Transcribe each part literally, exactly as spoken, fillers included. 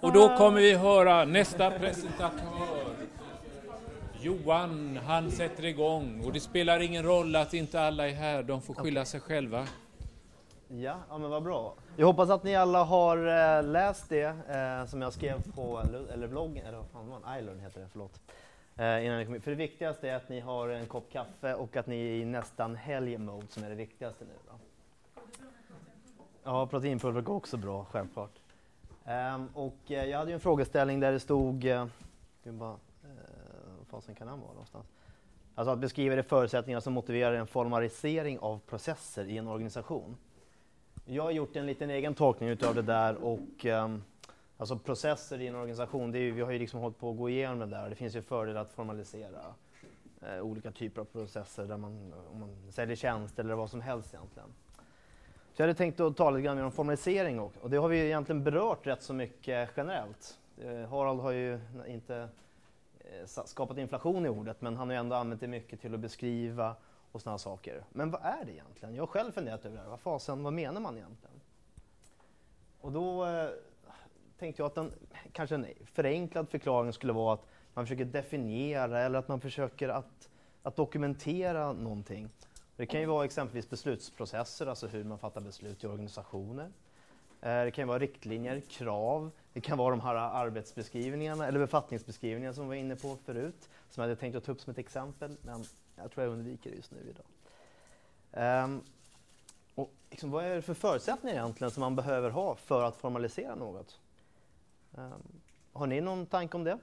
Och då kommer vi höra nästa presentatör. Johan, han sätter igång. Och det spelar ingen roll att inte alla är här. De får skylla sig själva. Ja, ja men vad bra. Jag hoppas att ni alla har äh, läst det äh, som jag skrev på eller vloggen, eller vad fan var det? iLearn heter det, förlåt. Äh, innan ni kom in. För det viktigaste är att ni har en kopp kaffe och att ni är i nästan helg-mode som är det viktigaste nu då. Ja, proteinpulver går också bra, självklart. Um, och uh, jag hade ju en frågeställning där det stod, uh, bara, uh, vad fasen kan den vara någonstans? Alltså att beskriva de förutsättningar som motiverar en formalisering av processer i en organisation. Jag har gjort en liten egen tolkning utav det där och um, alltså processer i en organisation, det är ju, vi har ju liksom hållit på att gå igenom det där. Det finns ju fördel att formalisera uh, olika typer av processer där man, om man säljer tjänster eller vad som helst egentligen. Så jag hade tänkt att tala lite grann om formalisering också. Och det har vi ju egentligen berört rätt så mycket generellt. Eh, Harald har ju inte eh, skapat inflation i ordet, men han har ju ändå använt det mycket till att beskriva och sådana saker. Men vad är det egentligen? Jag har själv funderat över det här. Vad fasen, vad menar man egentligen? Och då eh, tänkte jag att en, kanske en förenklad förklaring skulle vara att man försöker definiera eller att man försöker att, att dokumentera någonting. Det kan ju vara exempelvis beslutsprocesser, alltså hur man fattar beslut i organisationer. Det kan vara riktlinjer, krav. Det kan vara de här arbetsbeskrivningarna eller befattningsbeskrivningarna som vi var inne på förut. Som jag hade tänkt att ta upp som ett exempel, men jag tror jag undviker det just nu idag. Um, och liksom, vad är det för förutsättningar egentligen som man behöver ha för att formalisera något? Um, har ni någon tanke om det?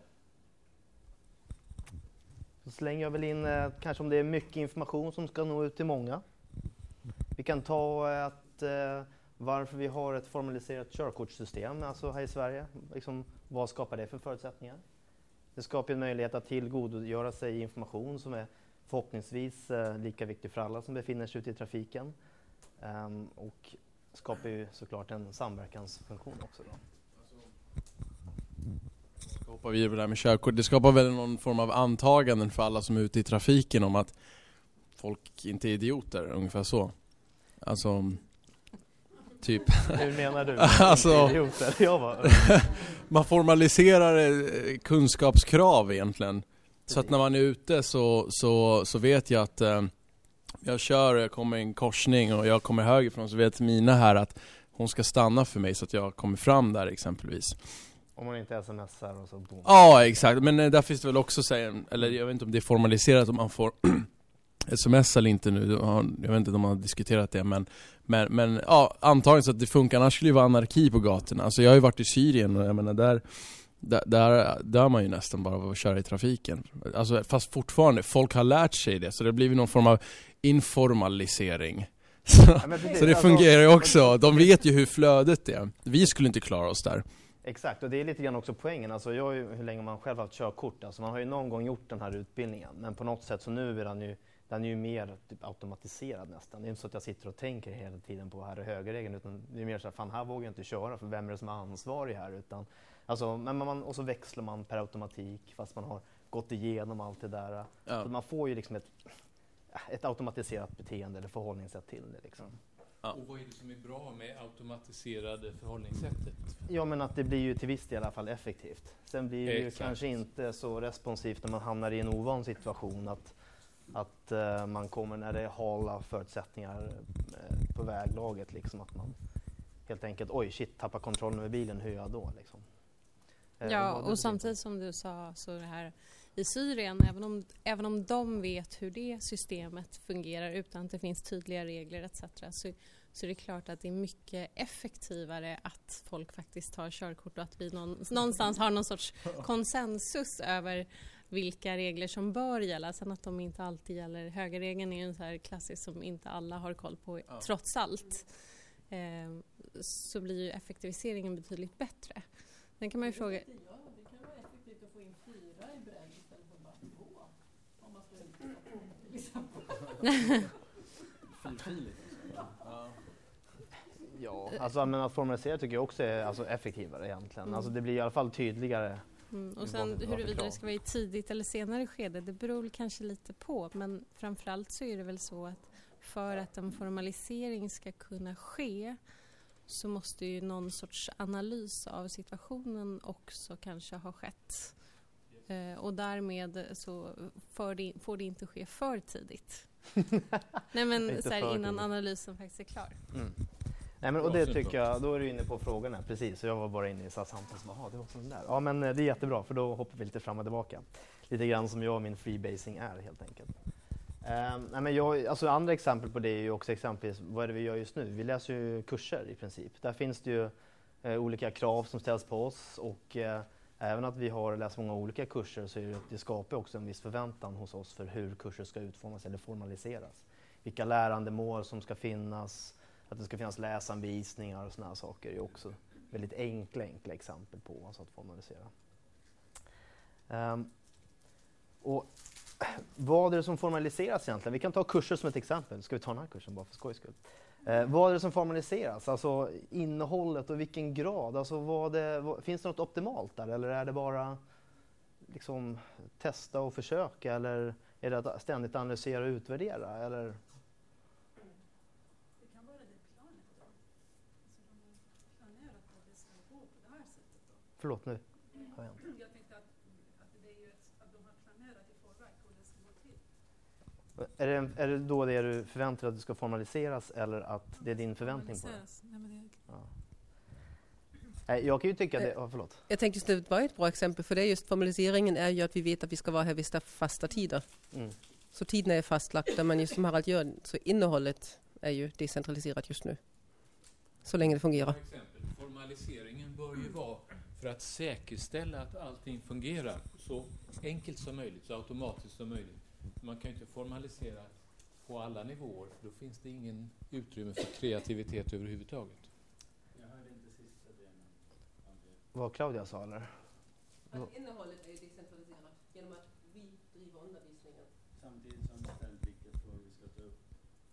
Så slänger jag väl in eh, kanske om det är mycket information som ska nå ut till många. Vi kan ta eh, att eh, varför vi har ett formaliserat körkortssystem alltså här i Sverige. Liksom, vad skapar det för förutsättningar? Det skapar en möjlighet att tillgodogöra sig information som är förhoppningsvis eh, lika viktig för alla som befinner sig ute i trafiken. Um, och skapar ju såklart en samverkansfunktion också då. Hoppar vi över det här med körkort. Det skapar väl någon form av antaganden för alla som är ute i trafiken om att folk inte är idioter, ungefär så. Alltså, typ. Hur menar du? Alltså, idioter? Jag var. Man formaliserar kunskapskrav egentligen. Så att när man är ute så, så, så vet jag att eh, jag kör, jag kommer i en korsning och jag kommer högerifrån, så vet Mina här att hon ska stanna för mig så att jag kommer fram där exempelvis. Om man inte smsar och så boom. Ja, exakt. Men eh, där finns det väl också säga, eller jag vet inte om det är formaliserat om man får sms eller inte nu. Jag vet inte om man har diskuterat det, men men men ja, antagligen så att det funkar. Annars skulle det vara anarki på gatorna. Alltså jag har ju varit i Syrien och jag menar där där där dör man ju nästan bara av att köra i trafiken. Alltså fast fortfarande folk har lärt sig det, så det blir någon form av informalisering. Så, ja, så det fungerar ju också. De vet ju hur flödet är. Vi skulle inte klara oss där. Exakt, och det är lite grann också poängen. Alltså jag har ju, hur länge man själv har haft körkort. Alltså man har ju någon gång gjort den här utbildningen. Men på något sätt så nu är den ju, den är ju mer typ automatiserad nästan. Det är inte så att jag sitter och tänker hela tiden på här och högerregeln. Utan det är mer så här, fan här vågar jag inte köra för vem är det som är ansvarig här? Utan, alltså, men man, och så växlar man per automatik fast man har gått igenom allt det där. Ja. Så man får ju liksom ett, ett automatiserat beteende eller förhållningssätt till det liksom. Ja. Och vad är det som är bra med automatiserade förhållningssättet? Ja, men att det blir ju till viss del i alla fall effektivt. Sen blir det ju Exakt. kanske inte så responsivt när man hamnar i en ovan situation att, att uh, man kommer när det är hala förutsättningar uh, på väglaget. Liksom, att man helt enkelt, oj shit, tappar kontrollen över bilen, hur gör jag då? Liksom. Uh, ja, och samtidigt som du sa så det här i Syrien, även om, även om de vet hur det systemet fungerar utan att det finns tydliga regler et cetera så, så är det klart att det är mycket effektivare att folk faktiskt tar körkort och att vi någon, någonstans har någon sorts konsensus över vilka regler som bör gälla. Sen att de inte alltid gäller. Högerregeln är ju en så här klassisk som inte alla har koll på ja. Trots allt. Eh, så blir ju effektiviseringen betydligt bättre. Sen kan man ju fråga... Ja, alltså men att formalisera tycker jag också är alltså, effektivare egentligen. Mm. Alltså det blir i alla fall tydligare. Mm. Och sen huruvida det ska vara i tidigt eller senare skede, det beror kanske lite på. Men framförallt så är det väl så att för att en formalisering ska kunna ske så måste ju någon sorts analys av situationen också kanske ha skett. Eh, och därmed så får det, får det inte ske för tidigt. Nej, men så här, innan analysen faktiskt är klar. Mm. Nej, men, och det tycker jag, då är du inne på frågorna, precis. Så jag var bara inne i samtalet och bara, det var sån där. Ja, men det är jättebra, för då hoppar vi lite fram och tillbaka. Lite grann som jag och min freebasing är, helt enkelt. Um, nej, men jag, alltså andra exempel på det är ju också exempelvis, vad är det vi gör just nu? Vi läser ju kurser i princip. Där finns det ju eh, olika krav som ställs på oss, och eh, även att vi har läst många olika kurser så är det, det skapar också en viss förväntan hos oss för hur kurser ska utformas eller formaliseras. Vilka lärandemål som ska finnas, att det ska finnas läsanvisningar och såna här saker är också väldigt enkla, enkla exempel på alltså att formalisera. Um, och vad är det som formaliseras egentligen? Vi kan ta kurser som ett exempel. Ska vi ta den här kursen bara för skojs skull? Eh, vad är det som formaliseras? Alltså innehållet och vilken grad? Alltså vad det, vad, finns det något optimalt där? Eller är det bara liksom, testa och försöka? Eller är det att ständigt analysera och utvärdera? Eller? Det kan vara det planet då. Alltså de har planerat att det ska gå på det här sättet då. Förlåt nu. Mm. Jag tänkte att, att, det är ju ett, att de har planerat i förväg hur det ska gå till. Är det, är det då det du förväntar dig att det ska formaliseras eller att det är din förväntning på det? Nej, men det Ja. Nej, jag kan ju tycka det... Oh, förlåt. Jag tänkte just det var ett bra exempel, för det är just formaliseringen är ju att vi vet att vi ska vara här vissa fasta tider. Mm. Så tiden är fastlagda, men just som Harald gör, så innehållet är ju decentraliserat just nu. Så länge det fungerar. Exempel. Formaliseringen bör ju vara för att säkerställa att allting fungerar så enkelt som möjligt, så automatiskt som möjligt. Man kan ju inte formalisera på alla nivåer, för då finns det ingen utrymme för kreativitet överhuvudtaget. Jag hörde inte sista delen. Vad Claudia sa, eller? Att innehållet är decentraliserat genom att vi driver undervisningen. Samtidigt som det ställs vilka frågor vi ska ta upp.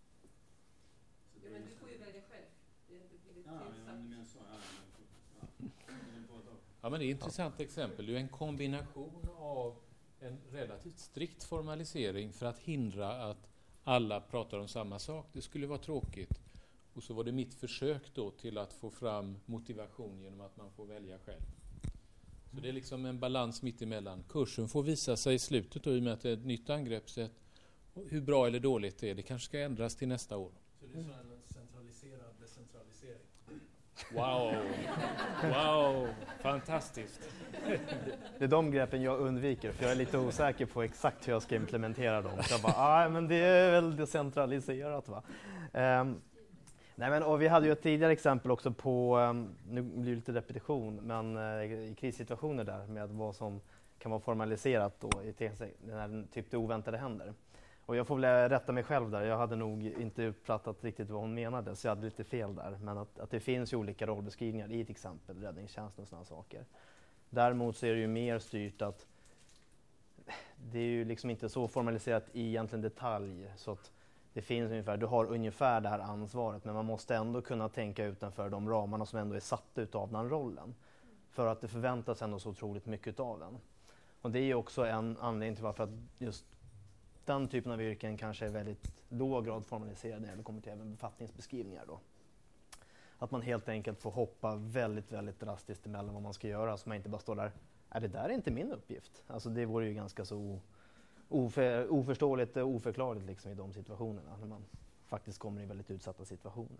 Så Ja, men du får ju välja själv. Det är inte blivit ja, tillsatt. men, men så, ja, men, ja. Ja, men det är ett intressant exempel. Det är en kombination av en relativt strikt formalisering för att hindra att alla pratar om samma sak. Det skulle vara tråkigt. Och så var det mitt försök då till att få fram motivation genom att man får välja själv. Så det är liksom en balans mitt emellan. Kursen får visa sig i slutet då, i och med att det är ett nytt angreppssätt. Hur bra eller dåligt det är, det kanske ska ändras till nästa år. Så det är så en centraliserad decentralisering. Wow! Wow! Fantastiskt! Det är de greppen jag undviker, för jag är lite osäker på exakt hur jag ska implementera dem. Så jag bara, ah, men det är väl decentraliserat, va? Um, nej, men, och vi hade ju ett tidigare exempel också på, um, nu blir det lite repetition, men uh, i krissituationer där med vad som kan vara formaliserat då, i när typ det oväntade händer. Och jag får väl rätta mig själv där, jag hade nog inte uppfattat riktigt vad hon menade, så jag hade lite fel där. Men att, att det finns ju olika rollbeskrivningar i till exempel räddningstjänsten och sådana saker. Däremot så är det ju mer styrt att det är ju liksom inte så formaliserat i egentligen detalj, så att det finns ungefär, du har ungefär det här ansvaret, men man måste ändå kunna tänka utanför de ramarna som ändå är satta utav den rollen. För att det förväntas ändå så otroligt mycket av den. Och det är ju också en anledning till varför att just den typen av yrken kanske är väldigt låg grad formaliserad när det kommer till även befattningsbeskrivningar då. Att man helt enkelt får hoppa väldigt, väldigt drastiskt emellan vad man ska göra, så man inte bara står där, är det där är inte min uppgift. Alltså det vore ju ganska så oför, oförståeligt och oförklarligt liksom i de situationerna, när man faktiskt kommer i väldigt utsatta situationer.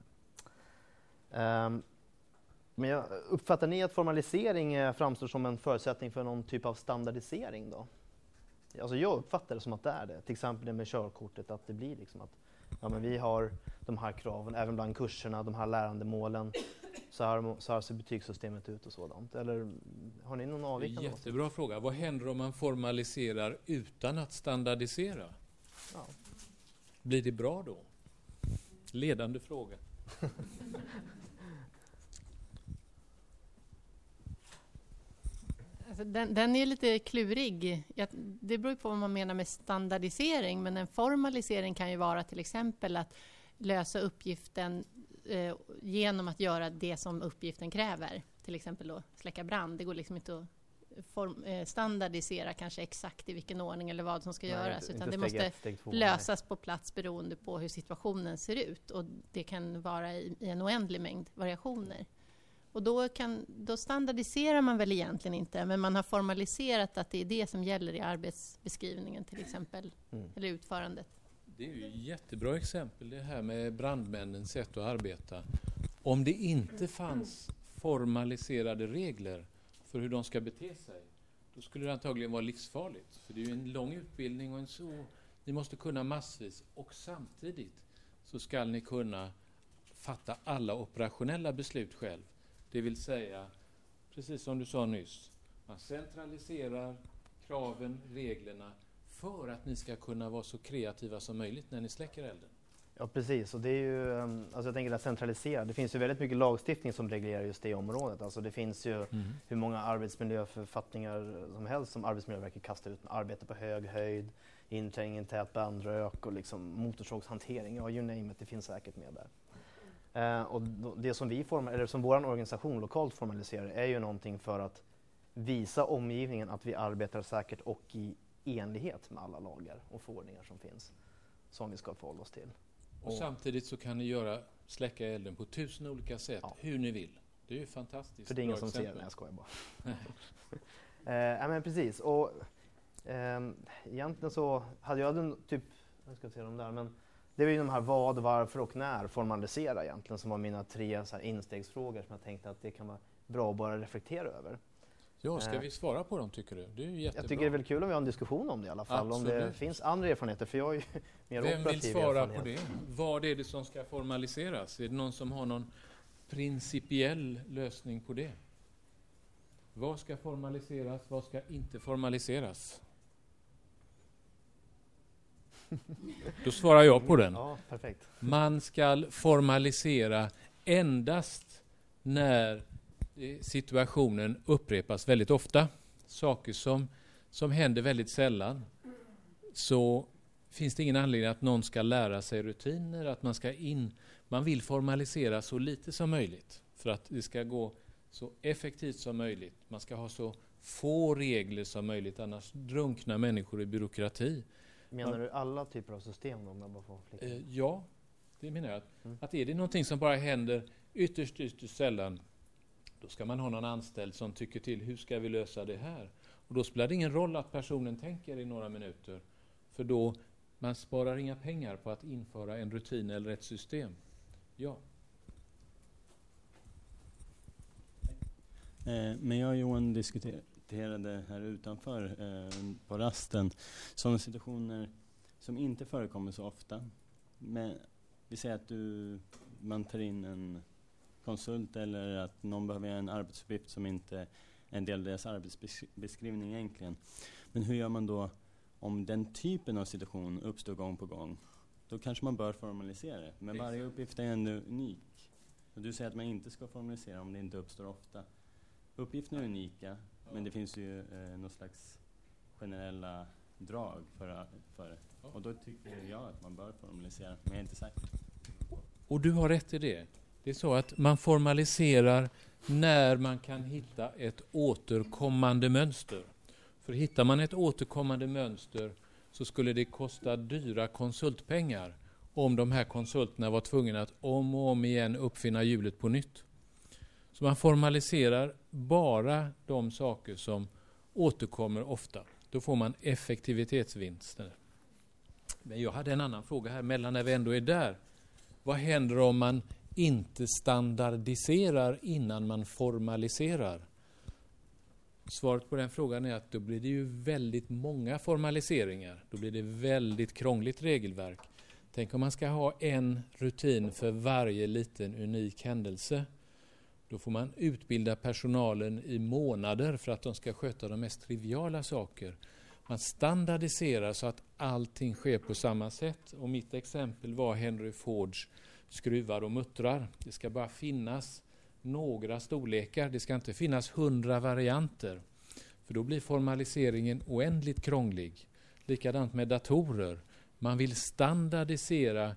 Um, men jag, uppfattar ni att formalisering framstår som en förutsättning för någon typ av standardisering då? Alltså jag uppfattar det som att det är det. Till exempel det med körkortet, att det blir liksom att ja, men vi har de här kraven, även bland kurserna, de här lärandemålen. Så här, så här ser betygssystemet ut och sådant. Eller har ni någon avvikande? Jättebra fråga. Vad händer om man formaliserar utan att standardisera? Ja. Blir det bra då? Ledande fråga. Alltså den, den är lite klurig. Det beror på vad man menar med standardisering, men en formalisering kan ju vara till exempel att lösa uppgiften eh, genom att göra det som uppgiften kräver. Till exempel då släcka brand. Det går liksom inte att form, eh, standardisera kanske exakt i vilken ordning eller vad som ska Nej, göras, inte- utan inte det steg måste ett, steg två, lösas på plats beroende på hur situationen ser ut, och det kan vara i, i en oändlig mängd variationer. Och då, kan, då standardiserar man väl egentligen inte, men man har formaliserat att det är det som gäller i arbetsbeskrivningen till exempel, Mm. eller utförandet. Det är ju ett jättebra exempel det här med brandmännens sätt att arbeta. Om det inte fanns formaliserade regler för hur de ska bete sig, då skulle det antagligen vara livsfarligt. För det är ju en lång utbildning och en så... Ni måste kunna massvis, och samtidigt så ska ni kunna fatta alla operationella beslut själv. Det vill säga, precis som du sa nyss, man centraliserar kraven, reglerna, för att ni ska kunna vara så kreativa som möjligt när ni släcker elden. Ja, precis. Och det är ju, um, alltså jag tänker att centralisera. Det finns ju väldigt mycket lagstiftning som reglerar just det området. Alltså det finns ju Mm. hur många arbetsmiljöförfattningar som helst som Arbetsmiljöverket kastar ut. Arbete på hög höjd, inträngning, tät bandrök och liksom motorsågshantering. Ja, you name it, det finns säkert med där. Uh, och då, det som vi formar, eller som vår organisation lokalt formaliserar är ju någonting för att visa omgivningen att vi arbetar säkert och i enlighet med alla lagar och förordningar som finns, som vi ska förhålla oss till. Och samtidigt så kan ni göra släcka elden på tusen olika sätt, Ja. hur ni vill. Det är ju fantastiskt. För det är ingen bra som ser exempel. det, jag skojar bara. eh, ja, men precis. Och, ehm, egentligen så hade jag en typ, jag ska se dem där, men det var ju de här vad, varför och när formalisera egentligen som var mina tre så här instegsfrågor som jag tänkte att det kan vara bra att bara reflektera över. Ja, ska Eh. vi svara på dem tycker du? Det är ju jättebra. Jag tycker det är väl kul om vi har en diskussion om det i alla fall, om det Absolut. finns andra erfarenheter, för jag har ju mer Vem operativ vill svara erfarenhet. på det? Vad är det som ska formaliseras? Är det någon som har någon principiell lösning på det? Vad ska formaliseras? Vad ska inte formaliseras? Då svarar jag på den. Ja, perfekt. Man ska formalisera endast när eh, situationen upprepas väldigt ofta. Saker som, som händer väldigt sällan. Så finns det ingen anledning att någon ska lära sig rutiner, att man ska in... Man vill formalisera så lite som möjligt för att det ska gå så effektivt som möjligt. Man ska ha så få regler som möjligt, annars drunknar människor i byråkrati. Menar du alla typer av system då, om jag bara får flika? Eh, ja, det menar jag. Att, Mm. att är det någonting som bara händer ytterst, ytterst sällan, då ska man ha någon anställd som tycker till, hur ska vi lösa det här? Och då spelar det ingen roll att personen tänker i några minuter, för då man sparar inga pengar på att införa en rutin eller ett system. Ja. Eh, Men jag och Johan diskuterade här utanför eh, på rasten sådana situationer som inte förekommer så ofta. Men vi säger att du, man tar in en konsult eller att någon behöver göra en arbetsuppgift som inte är en del av deras arbetsbeskrivning egentligen. Men hur gör man då om den typen av situation uppstår gång på gång? Då kanske man bör formalisera det. Men varje uppgift är ändå unik. Och du säger att man inte ska formalisera om det inte uppstår ofta. Uppgifterna är unika, men det finns ju eh, någon slags generella drag för, för det. Och då tycker jag att man bör formalisera, men jag är inte säker. Och du har rätt i det. Det är så att man formaliserar när man kan hitta ett återkommande mönster. För hittar man ett återkommande mönster så skulle det kosta dyra konsultpengar om de här konsulterna var tvungna att om och om igen uppfinna hjulet på nytt. Så man formaliserar bara de saker som återkommer ofta. Då får man effektivitetsvinster. Men jag hade en annan fråga här mellan när vi ändå är där. Vad händer om man inte standardiserar innan man formaliserar? Svaret på den frågan är att då blir det ju väldigt många formaliseringar. Då blir det väldigt krångligt regelverk. Tänk om man ska ha en rutin för varje liten unik händelse. Då får man utbilda personalen i månader för att de ska sköta de mest triviala saker. Man standardiserar så att allting sker på samma sätt. Och mitt exempel var Henry Fords skruvar och muttrar. Det ska bara finnas några storlekar. Det ska inte finnas hundra varianter. För då blir formaliseringen oändligt krånglig. Likadant med datorer. Man vill standardisera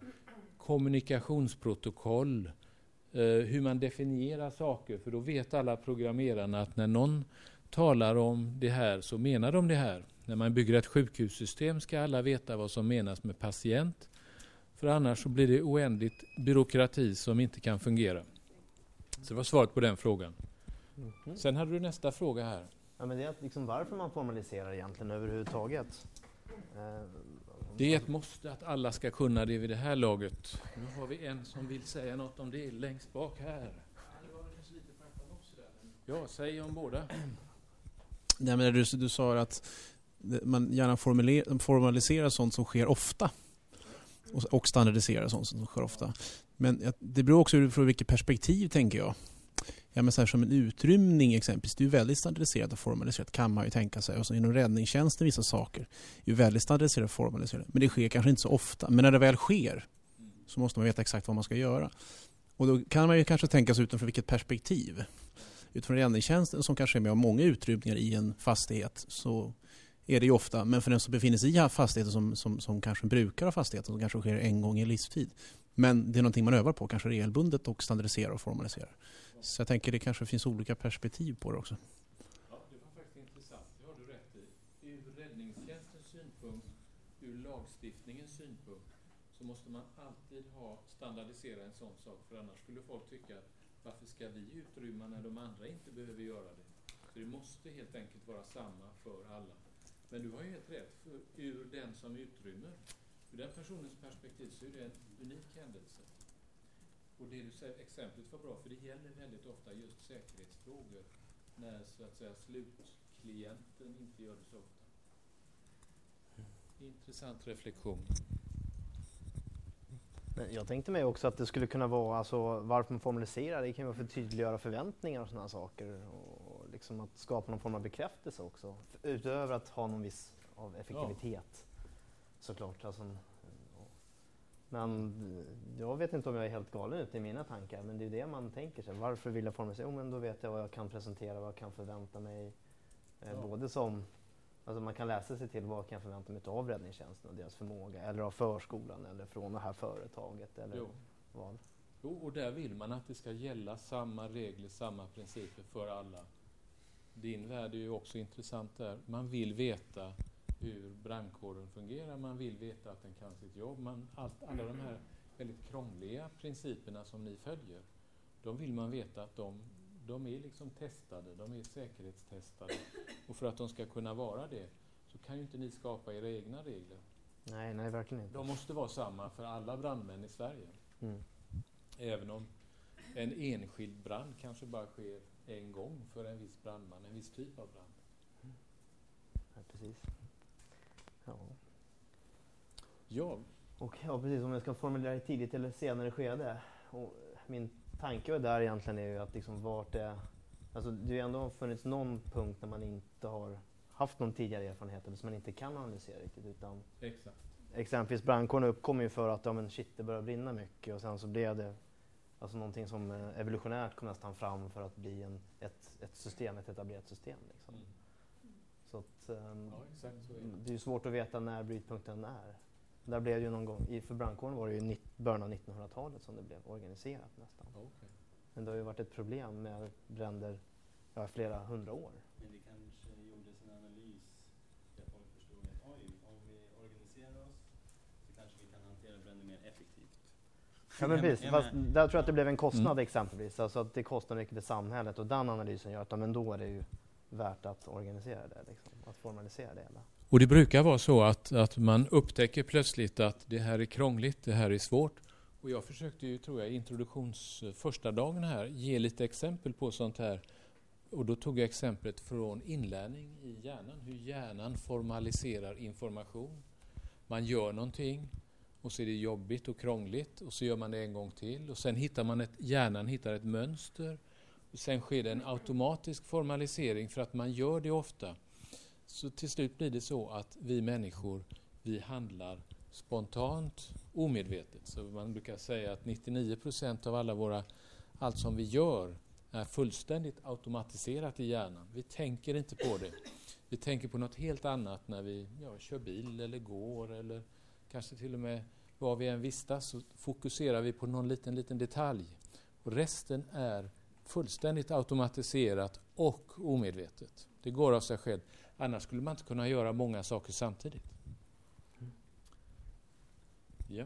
kommunikationsprotokoll, eh, hur man definierar saker. För då vet alla programmerarna att när någon talar om det här så menar de det här. När man bygger ett sjukhussystem ska alla veta vad som menas med patient. För annars så blir det oändligt byråkrati som inte kan fungera. Så det var svaret på den frågan. Mm-hmm. Sen hade du nästa fråga här. Ja, men det är liksom varför man formaliserar egentligen överhuvudtaget. Eh, Det är ett måste att alla ska kunna det vid det här laget. Nu har vi en som vill säga något om det längst bak här. Ja, säg om båda. Nej, men du, du sa att man gärna formaliserar sånt som sker ofta och, och standardiserar sånt som sker ofta. Men det beror också från vilket perspektiv, tänker jag. Ja, men så här, som en utrymning exempelvis, det är ju väldigt standardiserat och formaliserat, kan man ju tänka sig. Och så inom räddningstjänsten vissa saker är ju väldigt standardiserat och formaliserat. Men det sker kanske inte så ofta. Men när det väl sker så måste man veta exakt vad man ska göra. Och då kan man ju kanske tänka sig utifrån vilket perspektiv. Utifrån räddningstjänsten som kanske är med om många utrymningar i en fastighet, så är det ju ofta. Men för den som befinner sig i fastigheten som, som, som kanske brukar av fastigheten, som kanske sker en gång i livstid. Men det är någonting man övar på, kanske regelbundet, och standardiserar och formaliserar. Så jag tänker det kanske finns olika perspektiv på det också. Ja, det var faktiskt intressant. Det har du rätt i. Ur räddningstjänstens synpunkt, ur lagstiftningens synpunkt, så måste man alltid ha standardisera en sån sak. För annars skulle folk tycka att varför ska vi utrymma när de andra inte behöver göra det? Så det måste helt enkelt vara samma för alla. Men du har ju helt rätt. För ur den som utrymmer, ur den personens perspektiv, så är det en unik händelse. Och det du säger, exemplet var bra, för det gäller väldigt ofta just säkerhetsfrågor när så att säga slutklienten inte gör det så ofta. Intressant reflektion. Jag tänkte mig också att det skulle kunna vara, alltså, varför man formaliserar, det kan vara för att tydliggöra förväntningar och sådana saker. Och liksom att skapa någon form av bekräftelse också. Utöver att ha någon viss av effektivitet. Ja. Såklart. Alltså, men jag vet inte om jag är helt galen ute i mina tankar, men det är det man tänker sig. Varför vill jag formalisera? Jo, men då vet jag vad jag kan presentera, vad jag kan förvänta mig. Eh, ja. Både som, alltså man kan läsa sig till vad jag kan förvänta mig av räddningstjänsten och deras förmåga, eller av förskolan, eller från det här företaget, eller jo. vad. Jo, och där vill man att det ska gälla samma regler, samma principer för alla. Din värld är ju också intressant där. Man vill veta hur brandkåren fungerar, man vill veta att den kan sitt jobb. Man, allt, alla de här väldigt krångliga principerna som ni följer, de vill man veta att de, de är liksom testade, de är säkerhetstestade. Och för att de ska kunna vara det så kan ju inte ni skapa era egna regler. Nej, nej, verkligen inte. De måste vara samma för alla brandmän i Sverige. Mm. Även om en enskild brand kanske bara sker en gång för en viss brandman, en viss typ av brand. Mm. Ja, precis. Ja. Ja. Och ja, precis, om jag ska formulera i tidigt eller senare skede. Och min tanke där egentligen är ju att liksom vart det, alltså det har ju ändå funnits någon punkt när man inte har haft någon tidigare erfarenhet eller som man inte kan analysera riktigt, utan exakt. Exempelvis brandkåren uppkommer ju för att ja, men shit, det börjar brinna mycket, och sen så blev det alltså någonting som evolutionärt kom nästan fram för att bli en, ett, ett system, ett etablerat system liksom. Mm. Så att, um, ja, exakt så är det. Det är ju svårt att veta när brytpunkten är. Där blev det ju någon gång, i för brandkåren var det ju nitt, början av nittonhundratalet som det blev organiserat nästan. Okay. Men det har ju varit ett problem med bränder ja, flera hundra år. Men det kanske gjordes en analys där folk förstod att oj, om vi organiserar oss så kanske vi kan hantera bränder mer effektivt. Ja, men precis. Fast där tror jag att det blev en kostnad mm. exempelvis. Alltså att det kostar mycket för samhället, och den analysen gör att men då är det ju värt att organisera det, liksom, att formalisera det hela. Och det brukar vara så att, att man upptäcker plötsligt att det här är krångligt, det här är svårt. Och jag försökte ju, tror jag, i introduktions första dagen här ge lite exempel på sånt här. Och då tog jag exemplet från inlärning i hjärnan, hur hjärnan formaliserar information. Man gör någonting och så är det jobbigt och krångligt och så gör man det en gång till. Och sen hittar man ett, hjärnan hittar ett mönster. Och sen sker det en automatisk formalisering för att man gör det ofta. Så till slut blir det så att vi människor, vi handlar spontant, omedvetet. Så man brukar säga att nittionio procent av alla våra, allt som vi gör är fullständigt automatiserat i hjärnan. Vi tänker inte på det. Vi tänker på något helt annat när vi ja, kör bil eller går eller kanske till och med var vi än vistas, så fokuserar vi på någon liten, liten detalj. Och resten är fullständigt automatiserat och omedvetet. Det går av sig själv. Annars skulle man inte kunna göra många saker samtidigt. Ja.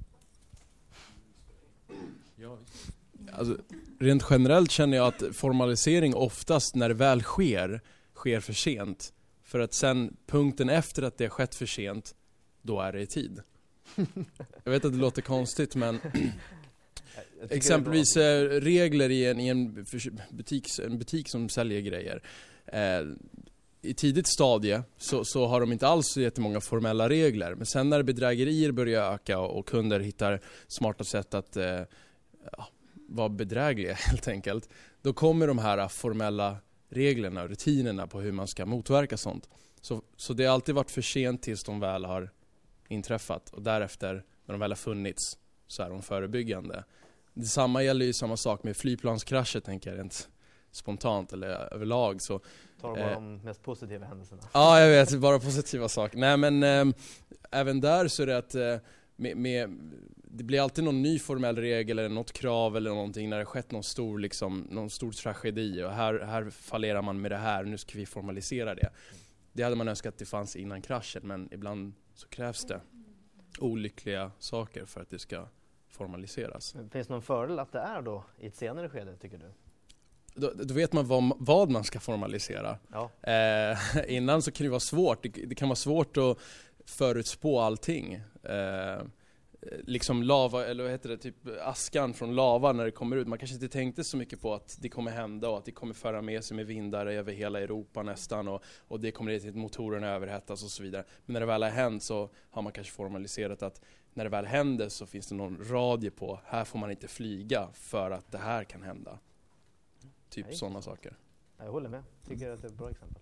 Ja, visst. Alltså, rent generellt känner jag att formalisering oftast när det väl sker, sker för sent. För att sen punkten efter att det har skett för sent, då är det i tid. Jag vet att det låter konstigt, men exempelvis eh, regler i en, i en, butik, en butik som säljer grejer. Eh, I tidigt stadie så, så har de inte alls jättemånga formella regler. Men sen när bedrägerier börjar öka och, och kunder hittar smarta sätt att eh, ja, vara bedrägliga helt enkelt, då kommer de här formella reglerna och rutinerna på hur man ska motverka sånt. Så, så det har alltid varit för sent tills de väl har inträffat. Och därefter, när de väl har funnits, så är de förebyggande. Detsamma gäller ju samma sak med flygplanskrascher, tänker jag rent spontant eller överlag. Så, tar bara eh, de mest positiva händelserna. Ja, jag vet. Bara positiva saker. Nej, men eh, även där så är det att eh, med, med, det blir alltid någon ny formell regel eller något krav eller någonting när det skett någon stor, liksom, någon stor tragedi. Och här, här fallerar man med det här. Nu ska vi formalisera det. Det hade man önskat att det fanns innan kraschen, men ibland så krävs det olyckliga saker för att det ska formaliseras. Finns det någon fördel att det är då i ett senare skede, tycker du? Då, då vet man vad, vad man ska formalisera. Ja. Eh, innan så kan det vara svårt. Det, det kan vara svårt att förutspå allting. Eh, liksom lava, eller vad heter det, typ askan från lava när det kommer ut. Man kanske inte tänkte så mycket på att det kommer hända och att det kommer föra med sig med vindar över hela Europa nästan och, och det kommer till att motorerna överhettas och så vidare. Men när det väl har hänt så har man kanske formaliserat att när det väl händer så finns det någon radie på, här får man inte flyga för att det här kan hända. Typ sådana saker. Jag håller med. Tycker att det är ett bra exempel.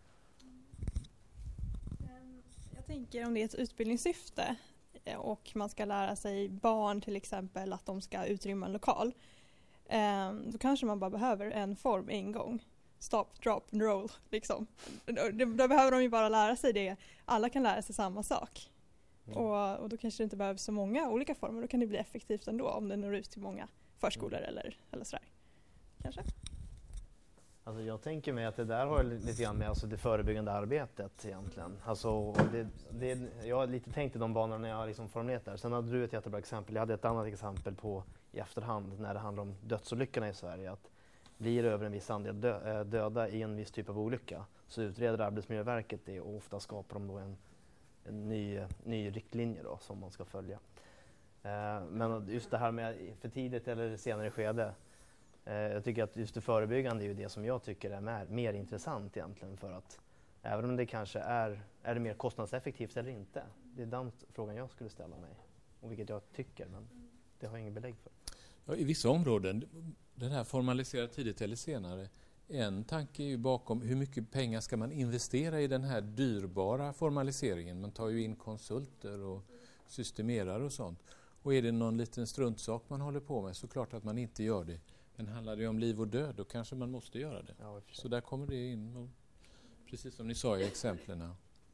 Jag tänker om det är ett utbildningssyfte och man ska lära sig barn till exempel att de ska utrymma en lokal. Då kanske man bara behöver en form en gång. Stop, drop and roll. Liksom. Då behöver de ju bara lära sig det. Alla kan lära sig samma sak. Mm. Och, och då kanske det inte behövs så många olika former. Då kan det bli effektivt ändå om det når ut till många förskolor mm. eller, eller sådär. Kanske? Alltså jag tänker mig att det där har lite grann med alltså det förebyggande arbetet egentligen. Alltså det, det, jag har lite tänkt i de banorna när jag har liksom formulerat där. Sen hade du ett jättebra exempel. Jag hade ett annat exempel på i efterhand när det handlar om dödsolyckorna i Sverige. Att blir det över en viss andel dö, döda i en viss typ av olycka så utreder Arbetsmiljöverket det och ofta skapar de då en, en ny, ny riktlinje då, som man ska följa. Eh, men just det här med för tidigt eller senare skede. Jag tycker att just det förebyggande är ju det som jag tycker är mer, mer intressant egentligen, för att även om det kanske är, är det mer kostnadseffektivt eller inte? Det är den frågan jag skulle ställa mig, och vilket jag tycker, men det har jag ingen belägg för. Ja, i vissa områden, den här formaliserat tidigt eller senare, en tanke är ju bakom hur mycket pengar ska man investera i den här dyrbara formaliseringen. Man tar ju in konsulter och systemerar och sånt. Och är det någon liten struntsak man håller på med så klart att man inte gör det. Men handlar det om liv och död, då kanske man måste göra det. Ja, så där kommer det in, och, precis som ni sa i exemplen.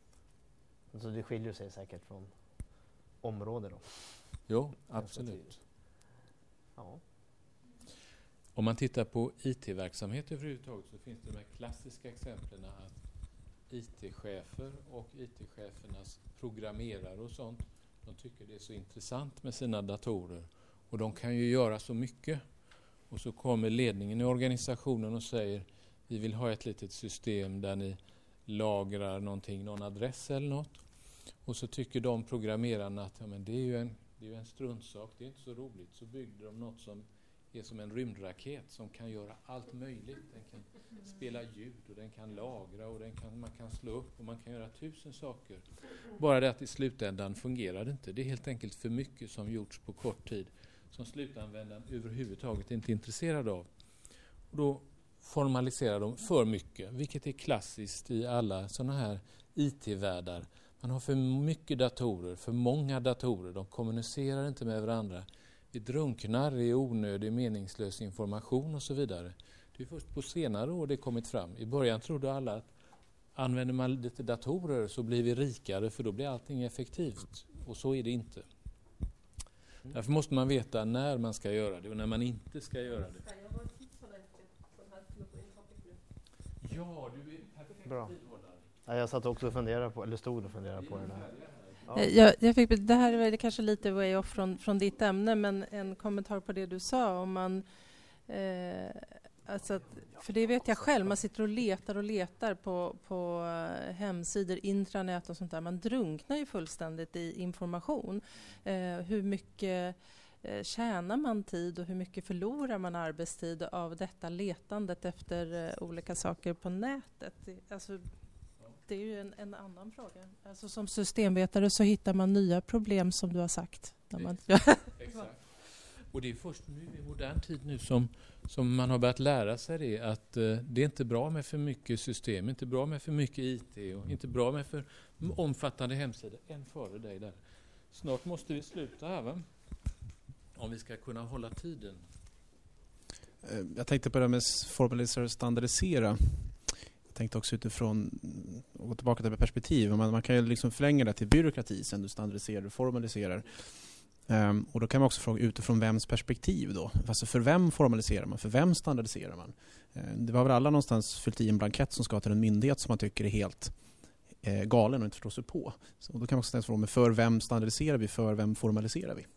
Så det skiljer sig säkert från områden då? Jo, absolut. Ja. Om man tittar på I T-verksamhet överhuvudtaget så finns det de här klassiska exemplen att I T-chefer och I T-chefernas programmerare och sånt, de tycker det är så intressant med sina datorer. Och de kan ju göra så mycket. Och så kommer ledningen i organisationen och säger vi vill ha ett litet system där ni lagrar någonting, någon adress eller något. Och så tycker de programmerarna att ja, men det är ju en, det är ju en struntsak, det är inte så roligt. Så byggde de något som är som en rymdraket som kan göra allt möjligt. Den kan spela ljud och den kan lagra och den kan, man kan slå upp och man kan göra tusen saker. Bara det att i slutändan fungerar det inte. Det är helt enkelt för mycket som gjorts på kort tid som slutanvändaren överhuvudtaget inte är intresserad av. Och då formaliserar de för mycket, vilket är klassiskt i alla sådana här I T-världar. Man har för mycket datorer, för många datorer. De kommunicerar inte med varandra. Vi drunknar i onödig, meningslös information och så vidare. Det är först på senare år det kommit fram. I början trodde alla att använder man lite datorer så blir vi rikare, för då blir allting effektivt. Och så är det inte. Därför måste man veta när man ska göra det och när man inte ska göra det. Ja, du är perfekt Bra. tidhållare. Ja, jag satt också och funderade på, eller stod och funderade på det där. Ja. Eh, Jag, jag fick, det här är väl kanske lite way off från, från ditt ämne, men en kommentar på det du sa. Om man, eh, alltså att, för det vet jag själv, man sitter och letar och letar på, på eh, hemsidor, intranät och sånt där. Man drunknar ju fullständigt i information. Eh, hur mycket eh, tjänar man tid och hur mycket förlorar man arbetstid av detta letandet efter eh, olika saker på nätet? Det, alltså, det är ju en, en annan fråga. Alltså som systemvetare så hittar man nya problem, som du har sagt. När man Exakt. Och det är först nu i modern tid nu som, som man har börjat lära sig det, att uh, det är inte bra med för mycket system, inte bra med för mycket I T och inte bra med för omfattande hemsidor. En före dig där. Snart måste vi sluta här, va? Om vi ska kunna hålla tiden. Jag tänkte på det med formalisera och standardisera. Jag tänkte också utifrån, och gå tillbaka till det perspektiv. Man, man kan ju liksom förlänga det till byråkrati sen du standardiserar och formaliserar. Um, och då kan man också fråga utifrån vems perspektiv då. Alltså för vem formaliserar man? För vem standardiserar man? Uh, det var väl alla någonstans fyllt i en blankett som ska till en myndighet som man tycker är helt uh, galen och inte förstår sig på. Så då kan man också ställa frågan, för vem standardiserar vi? För vem formaliserar vi?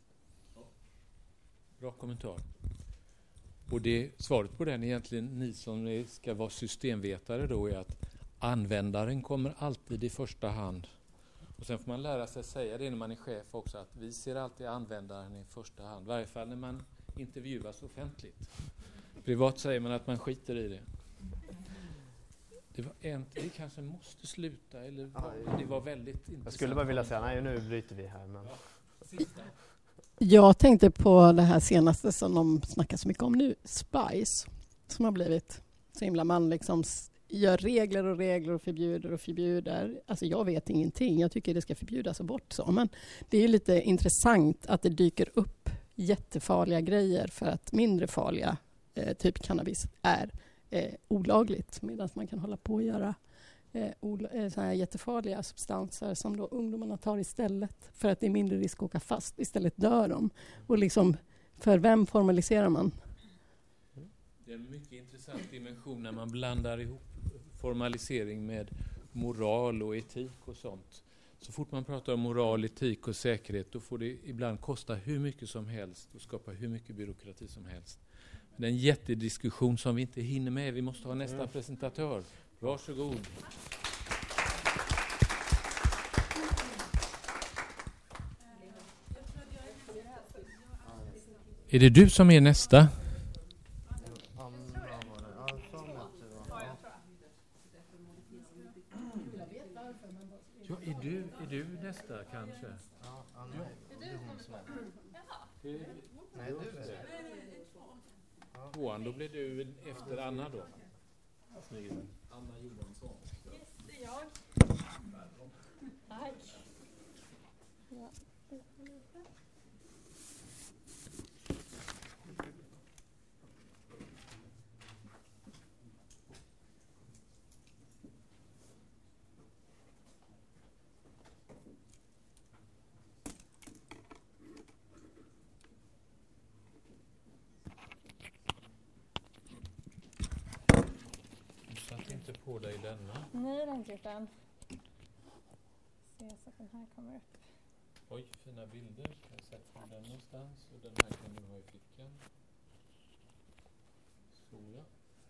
Bra kommentar. Och det, svaret på den egentligen, ni som är, ska vara systemvetare då, är att användaren kommer alltid i första hand. Och sen får man lära sig säga det när man är chef också, att vi ser alltid användaren i första hand. I varje fall när man intervjuas offentligt. Privat säger man att man skiter i det. Det var en, vi kanske måste sluta, eller Ja, det var väldigt intressant. Jag skulle bara vilja säga, nej nu bryter vi här. Men... Ja, Jag tänkte på det här senaste som de snackar så mycket om nu, Spice, som har blivit så himla, man liksom gör regler och regler och förbjuder och förbjuder. Alltså jag vet ingenting, jag tycker det ska förbjudas och bort så, men det är lite intressant att det dyker upp jättefarliga grejer för att mindre farliga, eh, typ cannabis, är eh, olagligt, medan man kan hålla på och göra Eh, ola- så här jättefarliga substanser som då ungdomarna tar istället för att det är mindre risk att åka fast. Istället dör de. Och liksom, för vem formaliserar man? Det är en mycket intressant dimension när man blandar ihop formalisering med moral och etik och sånt. Så fort man pratar om moral, etik och säkerhet, då får det ibland kosta hur mycket som helst och skapa hur mycket byråkrati som helst. Det är en jättediskussion som vi inte hinner med. Vi måste ha nästa mm. presentatör. Varsågod. Är det du som är nästa? Ja, är du, är du nästa kanske? Ja, Anna. Är du hon som är? Nej, du är det. Johan, då blir du efter Anna då. Anna Johansson. Yes, det är jag. Tack. Ja. Inte på dig denna. Nej, det har inte gjort än. Se så att den här kommer upp. Oj, fina bilder. Jag sätter den någonstans och den här kan du ha i fickan. Så ja.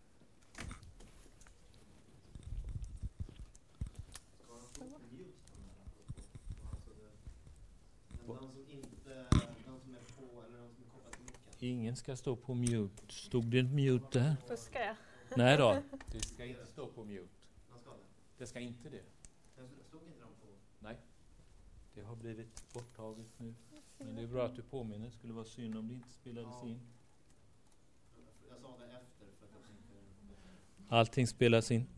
Ingen ska stå på mute. Stod det mute där? Fuskar jag? Nej då, det ska inte stå på mute. Det ska inte det. Nej, det har blivit borttaget nu. Men det är bra att du påminner. Det skulle vara synd om det inte spelades in. Jag sa det efter för att jag tänkte... Allting spelas in.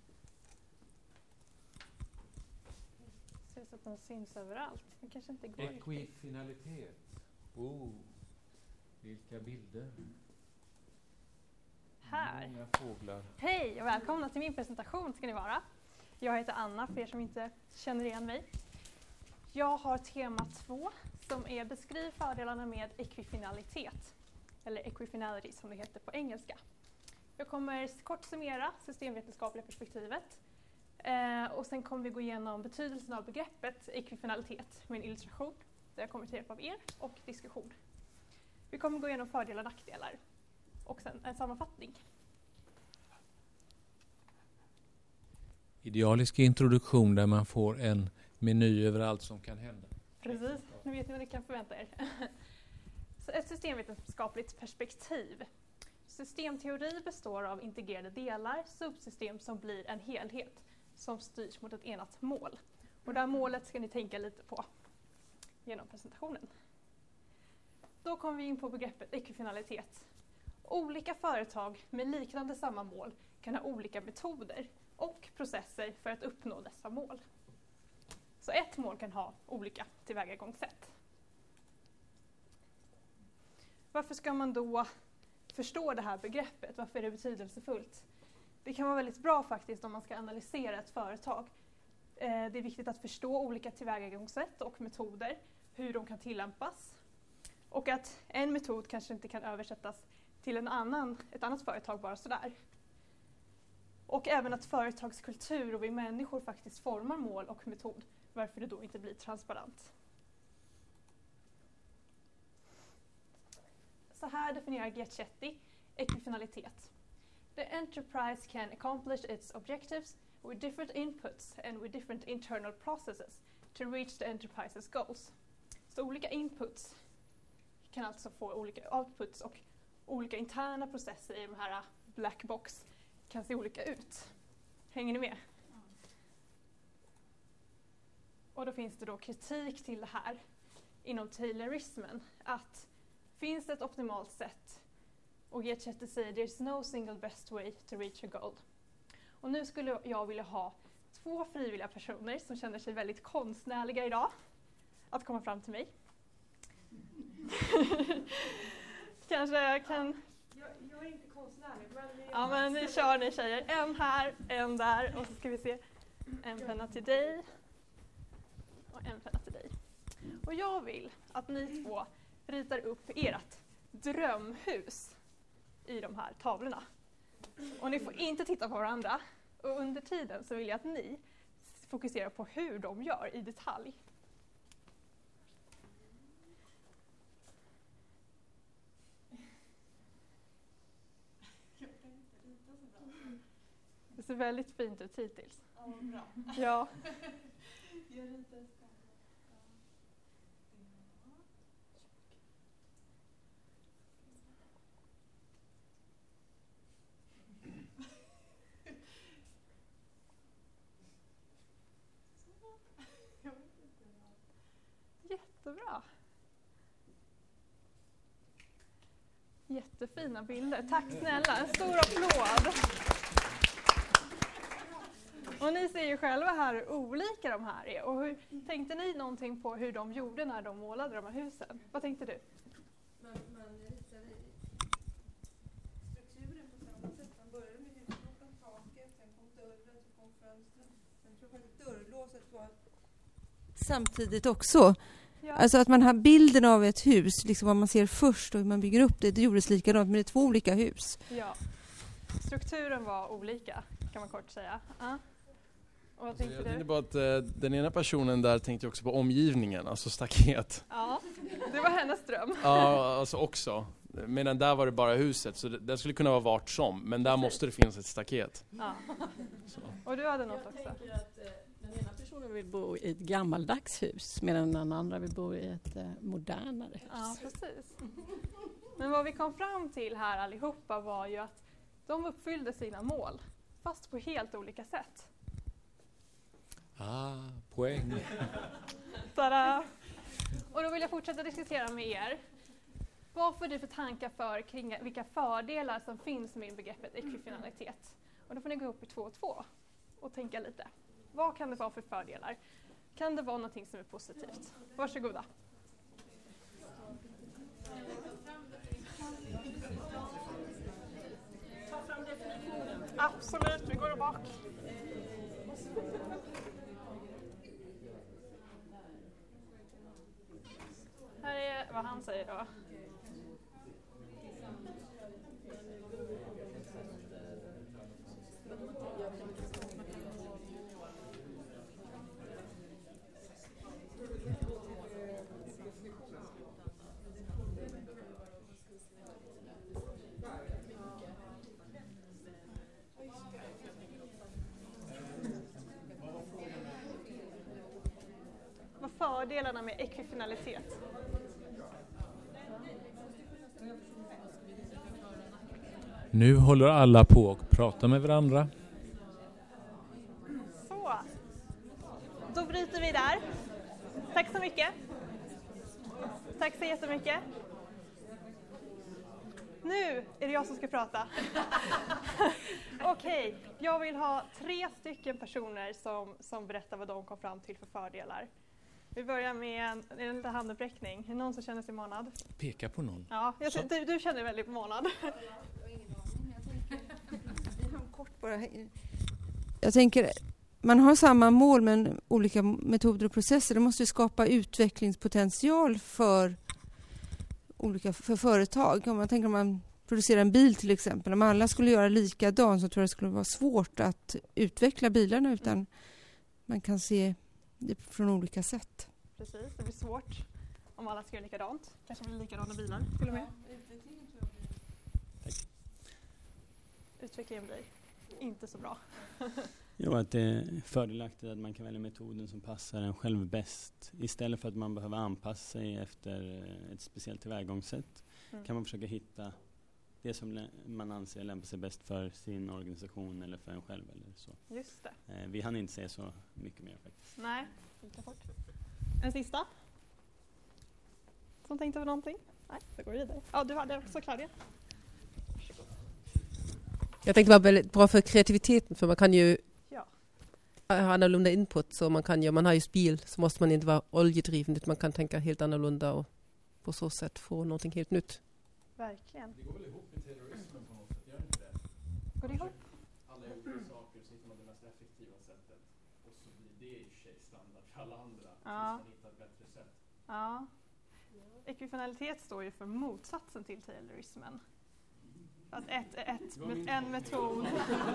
Det ser ut att den syns överallt. Det kanske inte går. Equifinalitet. Oh, vilka bilder. Här. Många fåglar. Hej och välkomna till min presentation ska ni vara. Jag heter Anna för er som inte känner igen mig. Jag har tema två som är beskriv fördelarna med equifinalitet. Eller equifinality som det heter på engelska. Jag kommer kort summera systemvetenskapliga perspektivet. Eh, och sen kommer vi gå igenom betydelsen av begreppet ekvifinalitet med en illustration där jag kommer ta hjälp av er och diskussion. Vi kommer gå igenom fördelar och nackdelar och sen en sammanfattning. Idealisk introduktion där man får en meny över allt som kan hända. Precis, nu vet ni vad ni kan förvänta er. Så ett systemvetenskapligt perspektiv. Systemteori består av integrerade delar, subsystem som blir en helhet som styrs mot ett enat mål. Och det här målet ska ni tänka lite på genom presentationen. Då kommer vi in på begreppet ekvifinalitet. Olika företag med liknande samma mål kan ha olika metoder och processer för att uppnå dessa mål. Så ett mål kan ha olika tillvägagångssätt. Varför ska man då förstå det här begreppet? Varför är det betydelsefullt? Det kan vara väldigt bra faktiskt om man ska analysera ett företag. Eh, det är viktigt att förstå olika tillvägagångssätt och metoder, hur de kan tillämpas. Och att en metod kanske inte kan översättas till en annan, ett annat företag bara sådär. Och även att företagskultur och vi människor faktiskt formar mål och metod, varför det då inte blir transparent. Så här definierar Giachetti ekvifinalitet. The enterprise can accomplish its objectives with different inputs and with different internal processes to reach the enterprise's goals. Så olika inputs kan alltså få olika outputs och olika interna processer i de här black box kan se olika ut. Hänger ni med? Och då finns det då kritik till det här inom Taylorismen. Att finns det ett optimalt sätt? Och Giachetti säger there's no single best way to reach a goal. Och nu skulle jag vilja ha två frivilliga personer som känner sig väldigt konstnärliga idag att komma fram till mig. Kanske jag kan... Jag, jag är inte konstnärlig. Men ja, men ni kör ni tjejer. En här, en där och så ska vi se. En penna till dig och en penna till dig. Och jag vill att ni två ritar upp ert drömhus i de här tavlorna. Och ni får inte titta på varandra. Och under tiden så vill jag att ni fokuserar på hur de gör i detalj. Det ser väldigt fint ut hittills. Ja, vad bra. Ja. Jag ritar en skala. Jättebra. Jättefina bilder. Tack snälla. En stor applåd. Och ni ser ju själva här hur olika de här är. Och hur, tänkte ni någonting på hur de gjorde när de målade de här husen? Vad tänkte du? Man, man ritade strukturen på samma sätt. Man började med husklockan, taket, sen kom dörren, så kom fönstren. Sen tror jag att dörrlåset var samtidigt också. Ja. Alltså att man har bilden av ett hus, liksom vad man ser först och hur man bygger upp det. Det gjordes likadant, men det är två olika hus. Ja. Strukturen var olika, kan man kort säga. Uh. Och vad tänkte jag du? tänkte bara att eh, den ena personen där tänkte också på omgivningen, alltså staket. Ja, det var hennes dröm. Ja, alltså också. Medan där var det bara huset, så det, det skulle kunna vara vart som. Men där måste det finnas ett staket. Ja. Och du hade något jag också? Tänker att, eh, den ena personen vill bo i ett gammaldags hus medan den andra vill bo i ett eh, modernare hus. Ja, precis. Men vad vi kom fram till här allihopa var ju att de uppfyllde sina mål, fast på helt olika sätt. Ah, poäng. Tada! Och då vill jag fortsätta diskutera med er. Vad får du för tankar för kring vilka fördelar som finns med begreppet ekvifinalitet? Och då får ni gå upp i två och två och tänka lite. Vad kan det vara för fördelar? Kan det vara någonting som är positivt? Varsågoda. Ta fram definitionen. Absolut, vi går bak. Här är vad han säger då. fördelarna med ekvifinalitet. Nu håller alla på att prata med varandra. Så, då bryter vi där. Tack så mycket. Tack så jättemycket. Nu är det jag som ska prata. Okej, okay, jag vill ha tre stycken personer som, som berättar vad de kom fram till för fördelar. Vi börjar med en, en liten handuppräckning. Är det någon som känner sig manad? Peka på någon. Ja, jag, du, du känner dig väldigt manad. Jag tänker, man har samma mål men olika metoder och processer. Det måste ju skapa utvecklingspotential för olika för företag. Om man tänker om man producerar en bil till exempel. Om alla skulle göra likadant så tror jag det skulle vara svårt att utveckla bilarna utan man kan se det från olika sätt. Precis, det blir svårt om alla ska göra likadant. Kanske blir likadana bilar till och med. Utvecklingen blir inte så bra. Jo, att det är fördelaktigt att man kan välja metoden som passar en själv bäst. Istället för att man behöver anpassa sig efter ett speciellt tillvägagångssätt mm. kan man försöka hitta det som man anser lämpar sig bäst för sin organisation eller för en själv. Eller så. Just det. Eh, vi hann inte säga så mycket mer faktiskt. Nej, lite fort. En sista? Som tänkte på någonting? Nej, då går vi vidare. Ja, du hade också Claudia. Jag tänkte det var väldigt bra för kreativiteten för man kan ju ja. ha annorlunda input så man kan ju, man har ju bil så måste man inte vara oljedriven utan man kan tänka helt annorlunda och på så sätt få någonting helt nytt. Verkligen. Det går väl ihop med taylorismen på något sätt, gör inte det? Går det ihop? Alla gör olika saker så hittar man det mest effektiva sättet och så blir det i sig standard för alla andra. Ja. Så man hittar ett bättre sätt. Ja. Ekvifinalitet står ju för motsatsen till taylorismen. Att ett, ett, med, en metod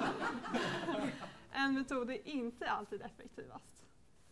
en metod är inte alltid effektivast.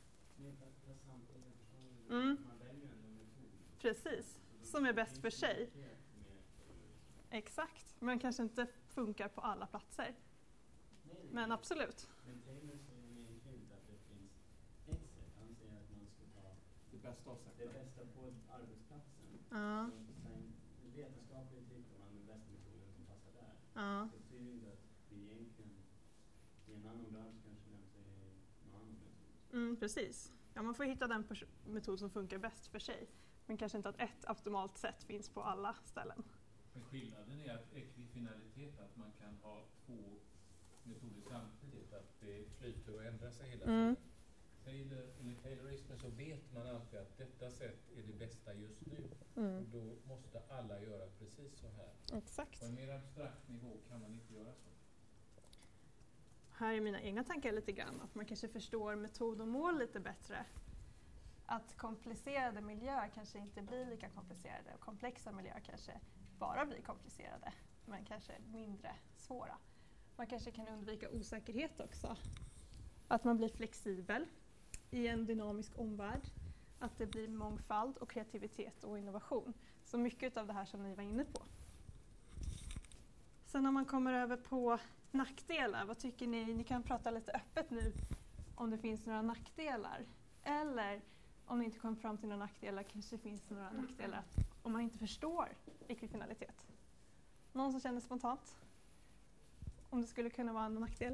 Mm. Precis, som är bäst för sig. Exakt, men kanske inte funkar på alla platser. Men absolut. Men Taylor säger egentligen att det finns ett sätt. Han säger att man ska ta det bästa av sig. Det bästa på arbetsplatsen. Ja. Vetenskapligt hittar man den bästa metoden som passar där. Ja. Det betyder inte att det egentligen i en annan bransch kanske lämpar sig någon annan metod. Mm, precis. Ja, man får hitta den metod som funkar bäst för sig. Men kanske inte att ett optimalt sätt finns på alla ställen. Men skillnaden är att ekvifinalitet, att man kan ha två metoder samtidigt, att det flyter och ändrar sig hela tiden. Mm. Taylor, enligt taylorismen så vet man alltid att detta sätt är det bästa just nu. Mm. Och då måste alla göra precis så här. Exakt. På en mer abstrakt nivå kan man inte göra så. Här är mina egna tankar lite grann. Att man kanske förstår metod och mål lite bättre. Att komplicerade miljöer kanske inte blir lika komplicerade. Och komplexa miljöer kanske bara blir komplicerade. Men kanske mindre svåra. Man kanske kan undvika osäkerhet också. Att man blir flexibel i en dynamisk omvärld. Att det blir mångfald och kreativitet och innovation. Så mycket av det här som ni var inne på. Sen om man kommer över på nackdelar, vad tycker ni? Ni kan prata lite öppet nu om det finns några nackdelar. Eller om ni inte kommer fram till några nackdelar, kanske det finns några nackdelar om man inte förstår ekvifinalitet. Någon som känner spontant? Om det skulle kunna vara en nackdel?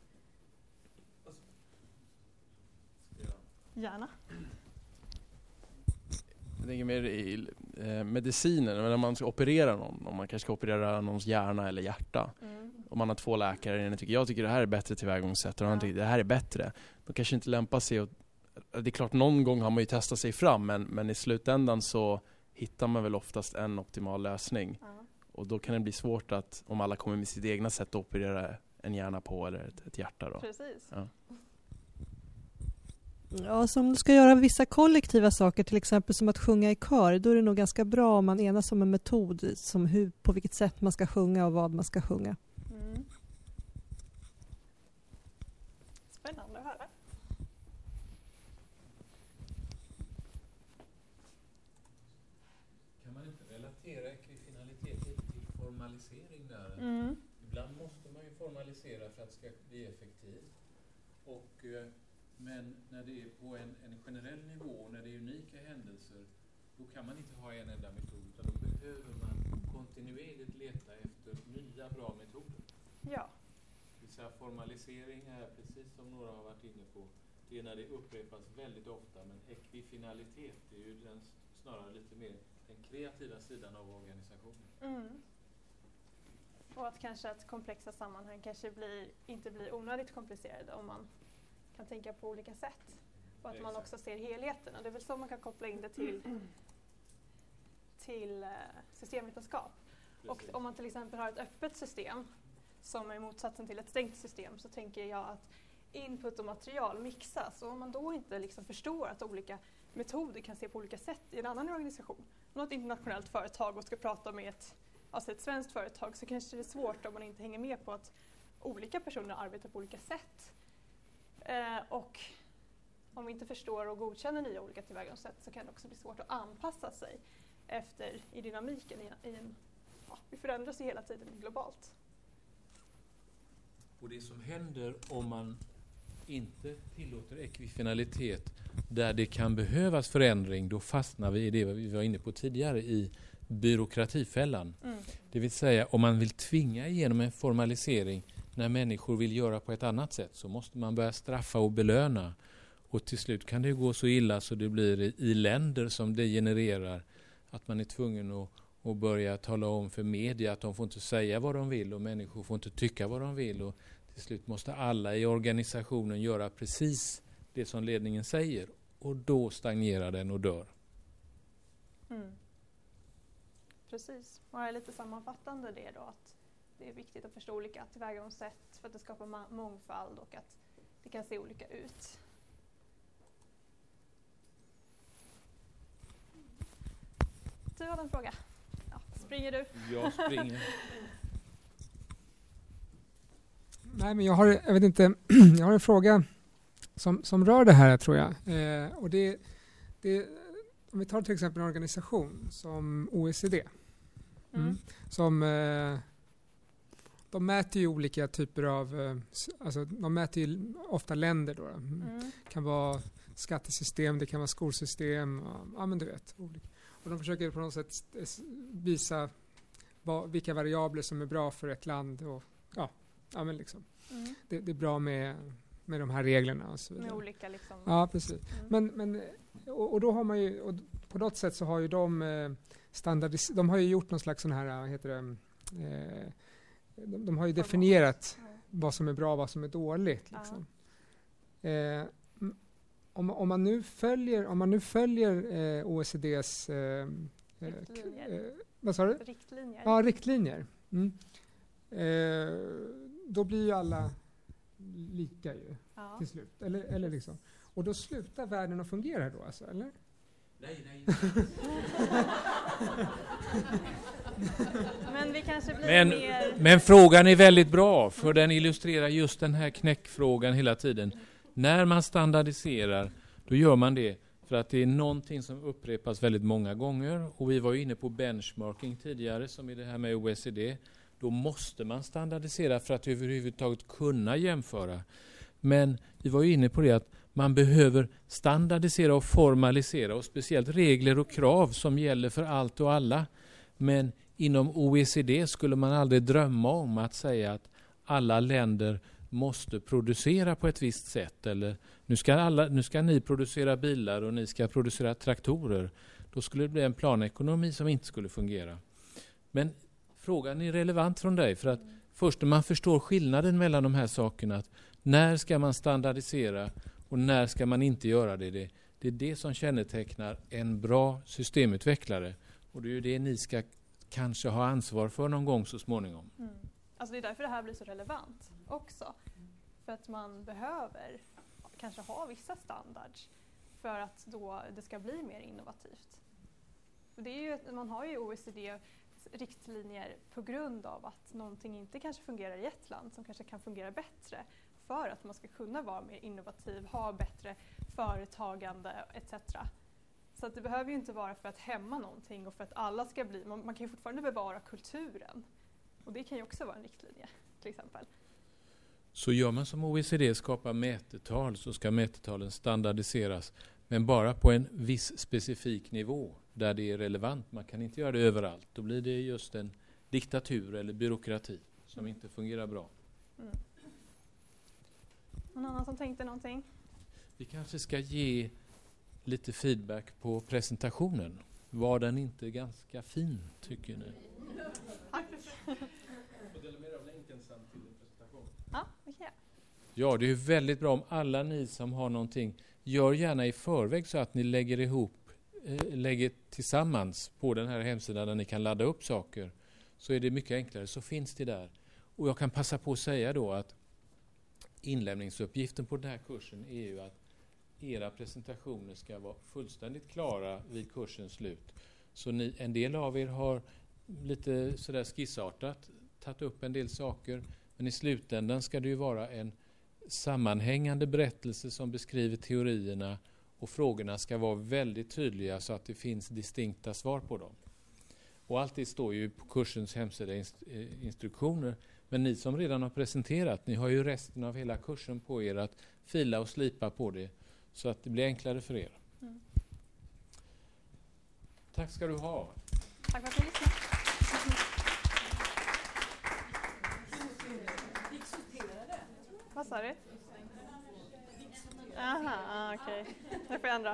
Gärna. Jag tänker mer i eh, medicinen, när man ska operera någon, om man kanske ska operera någons hjärna eller hjärta. Mm. Om man har två läkare, en tycker jag tycker det här är bättre tillvägagångssätt och ja. Han tycker det här är bättre. De kanske inte lämpar sig och, det är klart någon gång har man ju testat sig fram men, men i slutändan så hittar man väl oftast en optimal lösning. Ja. Och då kan det bli svårt att om alla kommer med sitt egna sätt att operera en hjärna på eller ett, ett hjärta då. Precis. Ja. Ja, som du ska göra vissa kollektiva saker, till exempel som att sjunga i kör, då är det nog ganska bra om man enas om en metod som hur, på vilket sätt man ska sjunga och vad man ska sjunga. Mm. Spännande att höra. Kan man inte relatera ekvifinalitet till formalisering där? Mm. Ibland måste man ju formalisera för att det ska bli effektivt. Och eh, Men när det är på en, en generell nivå, när det är unika händelser, då kan man inte ha en enda metod, utan då behöver man kontinuerligt leta efter nya bra metoder. Ja. Det vill säga formalisering är, precis som några har varit inne på, det är när det upprepas väldigt ofta, men ekvifinalitet är ju den snarare lite mer den kreativa sidan av organisationen. Mm. Och att kanske att komplexa sammanhang kanske blir, inte blir onödigt komplicerade om man kan tänka på olika sätt. Och att Exakt. man också ser helheten. Och det är väl så man kan koppla in det till, till uh, systemvetenskap. Och om man till exempel har ett öppet system som är motsatsen till ett stängt system, så tänker jag att input och material mixas. Och om man då inte liksom förstår att olika metoder kan se på olika sätt i en annan organisation, något internationellt företag och ska prata med ett, alltså ett svenskt företag, så kanske det är svårt om man inte hänger med på att olika personer arbetar på olika sätt. Eh, och om vi inte förstår och godkänner nya olika tillvägagångssätt, så kan det också bli svårt att anpassa sig efter i dynamiken. I, i en, ja, vi förändras ju hela tiden globalt. Och det som händer om man inte tillåter ekvifinalitet där det kan behövas förändring, då fastnar vi i det vi var inne på tidigare, i byråkratifällan. Mm. Det vill säga, om man vill tvinga igenom en formalisering när människor vill göra på ett annat sätt, så måste man börja straffa och belöna. Och till slut kan det gå så illa så det blir i, i länder som det genererar att man är tvungen att, att börja tala om för media att de får inte säga vad de vill och människor får inte tycka vad de vill. Och till slut måste alla i organisationen göra precis det som ledningen säger. Och då stagnerar den och dör. Mm. Precis. Och är lite sammanfattande det då, att det är viktigt att förstå olika tillvägagångssätt för att det skapar ma- mångfald och att det kan se olika ut. Du har en fråga. Ja, springer du? Jag springer. Nej, men jag har, jag vet inte, jag har en fråga som, som rör det här, tror jag. Eh, och det, det, om vi tar till exempel en organisation som O E C D. Mm. Mm, som, eh, de mäter ju olika typer av, eh, alltså de mäter ju ofta länder då. Mm. Det kan vara skattesystem, det kan vara skolsystem, ja, ja men du vet. Olika. Och de försöker på något sätt visa vad, vilka variabler som är bra för ett land. Och, ja, ja, men liksom. Mm. Det, det är bra med, med de här reglerna och så vidare. Med olika liksom. Ja, precis. Mm. Men, men, och, och då har man ju, och på något sätt så har ju de eh, standardis, de har ju gjort någon slags sån här, vad heter det, eh, de, de har ju definierat ja. vad som är bra och vad som är dåligt. Liksom. Ja. Eh, om, om man nu följer, om man nu följer eh, O E C D:s eh, riktlinjer. Eh, vad sa du? Riktlinjer. Ja, riktlinjer. Mm. Eh, då blir ju alla lika ju ja. till slut. Eller, eller liksom. Och då slutar världen att fungera då alltså, eller? Nej, nej. Men vi kanske blir men, mer... men frågan är väldigt bra, för den illustrerar just den här knäckfrågan hela tiden. När man standardiserar, då gör man det för att det är någonting som upprepas väldigt många gånger. Och vi var ju inne på benchmarking tidigare, som är det här med O E C D. Då måste man standardisera för att överhuvudtaget kunna jämföra. Men vi var ju inne på det att man behöver standardisera och formalisera, och speciellt regler och krav som gäller för allt och alla. Men inom O E C D skulle man aldrig drömma om att säga att alla länder måste producera på ett visst sätt. Eller nu ska, alla, nu ska ni producera bilar och ni ska producera traktorer. Då skulle det bli en planekonomi som inte skulle fungera. Men frågan är relevant från dig, för att först när man förstår skillnaden mellan de här sakerna, att när ska man standardisera och när ska man inte göra det, det, det är det som kännetecknar en bra systemutvecklare. Och det är ju det ni ska kanske ha ansvar för någon gång så småningom. Mm. Alltså det är därför det här blir så relevant också. För att man behöver kanske ha vissa standards för att då det ska bli mer innovativt. Och det är ju, man har ju O E C D riktlinjer på grund av att någonting inte kanske fungerar i ett land som kanske kan fungera bättre, för att man ska kunna vara mer innovativ, ha bättre företagande et cetera. Så att det behöver ju inte vara för att hämma någonting och för att alla ska bli, man, man kan ju fortfarande bevara kulturen. Och det kan ju också vara en riktlinje, till exempel. Så gör man som O E C D, skapar mätetal, så ska mätetalen standardiseras, men bara på en viss specifik nivå där det är relevant. Man kan inte göra det överallt. Då blir det just en diktatur eller byråkrati som inte fungerar bra. Mm. Någon annan som tänkte någonting? Vi kanske ska ge lite feedback på presentationen. Var den inte ganska fin, tycker ni? Ja, okay. Ja, det är väldigt bra om alla ni som har någonting, gör gärna i förväg så att ni lägger ihop, äh, lägger tillsammans på den här hemsidan där ni kan ladda upp saker. Så är det mycket enklare, så finns det där. Och jag kan passa på att säga då att inlämningsuppgiften på den här kursen är ju att era presentationer ska vara fullständigt klara vid kursens slut. Så ni, en del av er har lite sådär skissartat tagit upp en del saker, men i slutändan ska det ju vara en sammanhängande berättelse som beskriver teorierna, och frågorna ska vara väldigt tydliga så att det finns distinkta svar på dem. Och allt det står ju på kursens hemsida instruktioner, men ni som redan har presenterat, ni har ju resten av hela kursen på er att fila och slipa på det så att det blir enklare för er. Mm. Tack ska du ha. Tack för att du lyssnade. Vad sa du? Aha, okej. Okay. Det får jag ändra.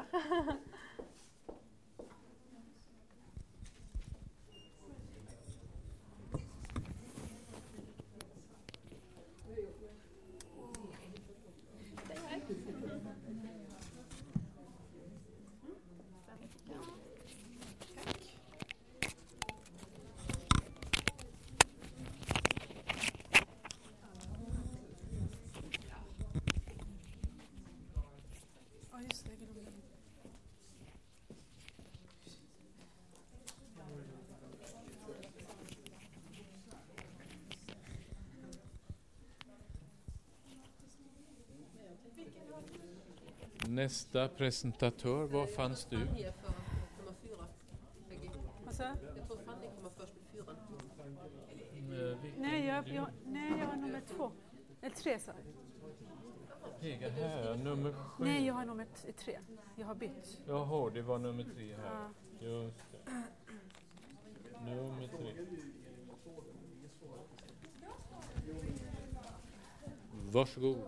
Nästa presentatör, var fanns du? Vad sa du? Jag tror Fanny kommer först med fyran. Nej, jag, jag, nej, jag har nummer två. Eller tre, sa Pega här, nummer sju. Nej, jag har nummer t- tre. Jag har bytt. Jaha, det var nummer tre här. Ja. Just det. Nummer tre. Varsågod.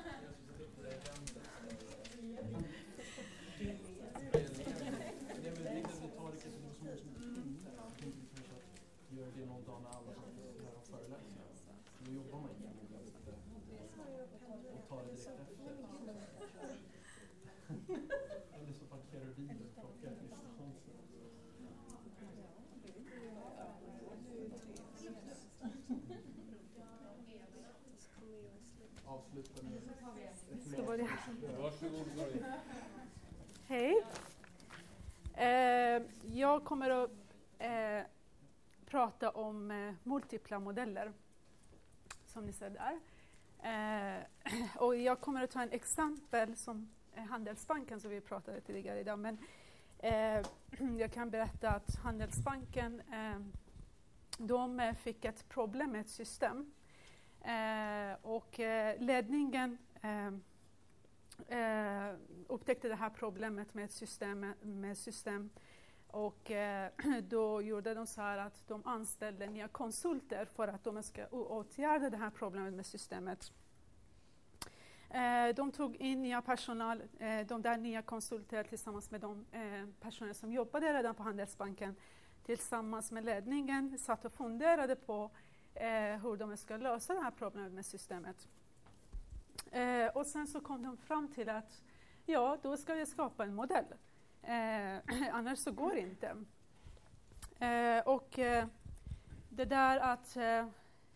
Hej. Eh, jag kommer att eh, prata om eh, multipla modeller, som ni ser där. Eh, och jag kommer att ta en exempel som Handelsbanken, som vi pratade tidigare idag. Men eh, jag kan berätta att Handelsbanken eh, de fick ett problem med ett system. Eh, och eh, ledningen eh, eh, upptäckte det här problemet med ett system, med system. Och eh, då gjorde de så här att de anställde nya konsulter för att de ska åtgärda det här problemet med systemet. Eh, de tog in nya personal, eh, de där nya konsulter tillsammans med de eh, personer som jobbade redan på Handelsbanken, tillsammans med ledningen, satt och funderade på eh, hur de ska lösa det här problemet med systemet. Eh, och sen så kom de fram till att ja, då ska vi skapa en modell. Eh, annars så går det inte. Eh, och eh, det där att eh,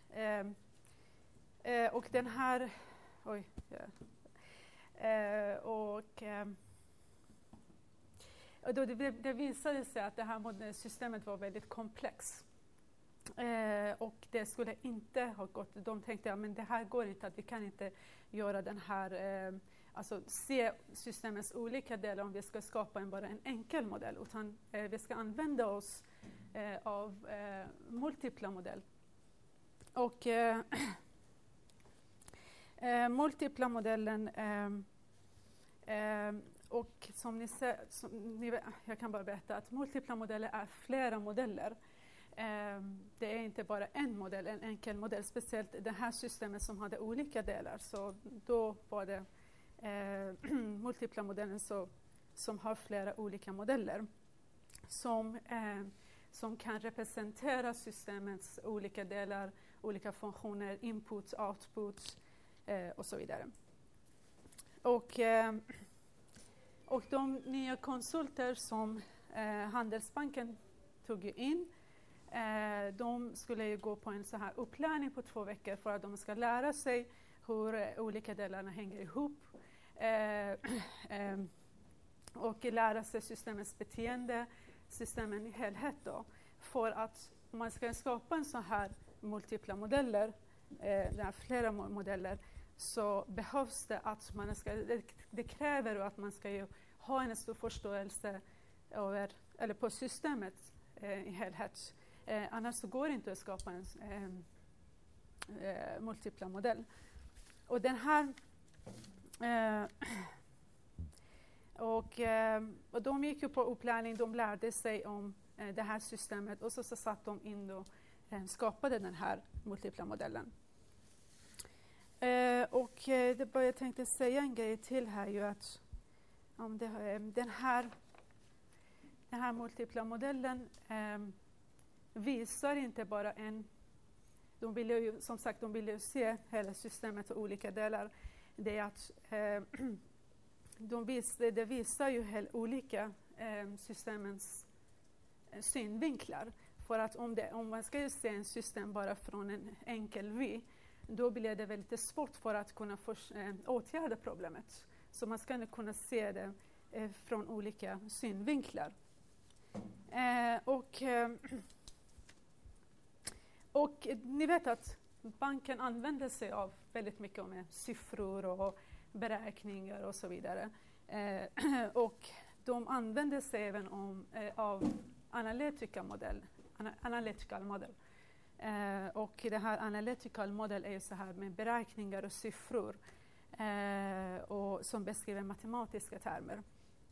eh, och den här oj ja. eh, och eh, då det, det visade sig att det här systemet var väldigt komplext. Eh, och det skulle inte ha gått. De tänkte att ja, det här går inte, att vi kan inte göra den här eh, alltså se systemets olika delar om vi ska skapa en, bara en enkel modell, utan eh, vi ska använda oss eh, av eh, multipla modell. Och, eh, Eh, multipla modellen eh, eh, och som ni ser, som ni, jag kan bara berätta att multipla modeller är flera modeller. Eh, det är inte bara en modell, en enkel modell, speciellt det här systemet som hade olika delar. Så då var det eh, multipla modellen så, som har flera olika modeller som, eh, som kan representera systemets olika delar, olika funktioner, input, output eh, och så vidare. Och, eh, och de nya konsulter som eh, Handelsbanken tog in, eh, de skulle ju gå på en så här upplärning på två veckor för att de ska lära sig hur eh, olika delarna hänger ihop eh, eh, och lära sig systemets beteende, systemen i helhet då. För att om man ska skapa en så här multipla modeller, eh, det är flera modeller, så behövs det att man ska, det, det kräver att man ska ju ha en stor förståelse över, eller på systemet eh, i helhet. Eh, annars så går det inte att skapa en eh, eh, multipla modell. Och den här eh, och, eh, och de gick ju på upplärning, de lärde sig om eh, det här systemet och så, så satt de in och eh, skapade den här multipla modellen. Eh, och eh, det bara jag tänkte säga en grej till här ju att om det, eh, den här den här multipla modellen eh, visar inte bara en, de vill ju, som sagt de vill ju se hela systemet och olika delar. Det är att eh, de vis, det visar ju helt olika eh, systemens eh, synvinklar. För att om, det, om man ska ju se en system bara från en enkel vy, då blir det väldigt svårt för att kunna för, eh, åtgärda problemet. Så man ska kunna se det eh, från olika synvinklar. Eh, och, eh, och ni vet att banken använder sig av väldigt mycket med siffror och beräkningar och så vidare. Eh, och de använder sig även om, eh, av analytical modell. Ana, analytical model. Eh, och det här analytical model är ju så här med beräkningar och siffror eh, och som beskriver matematiska termer.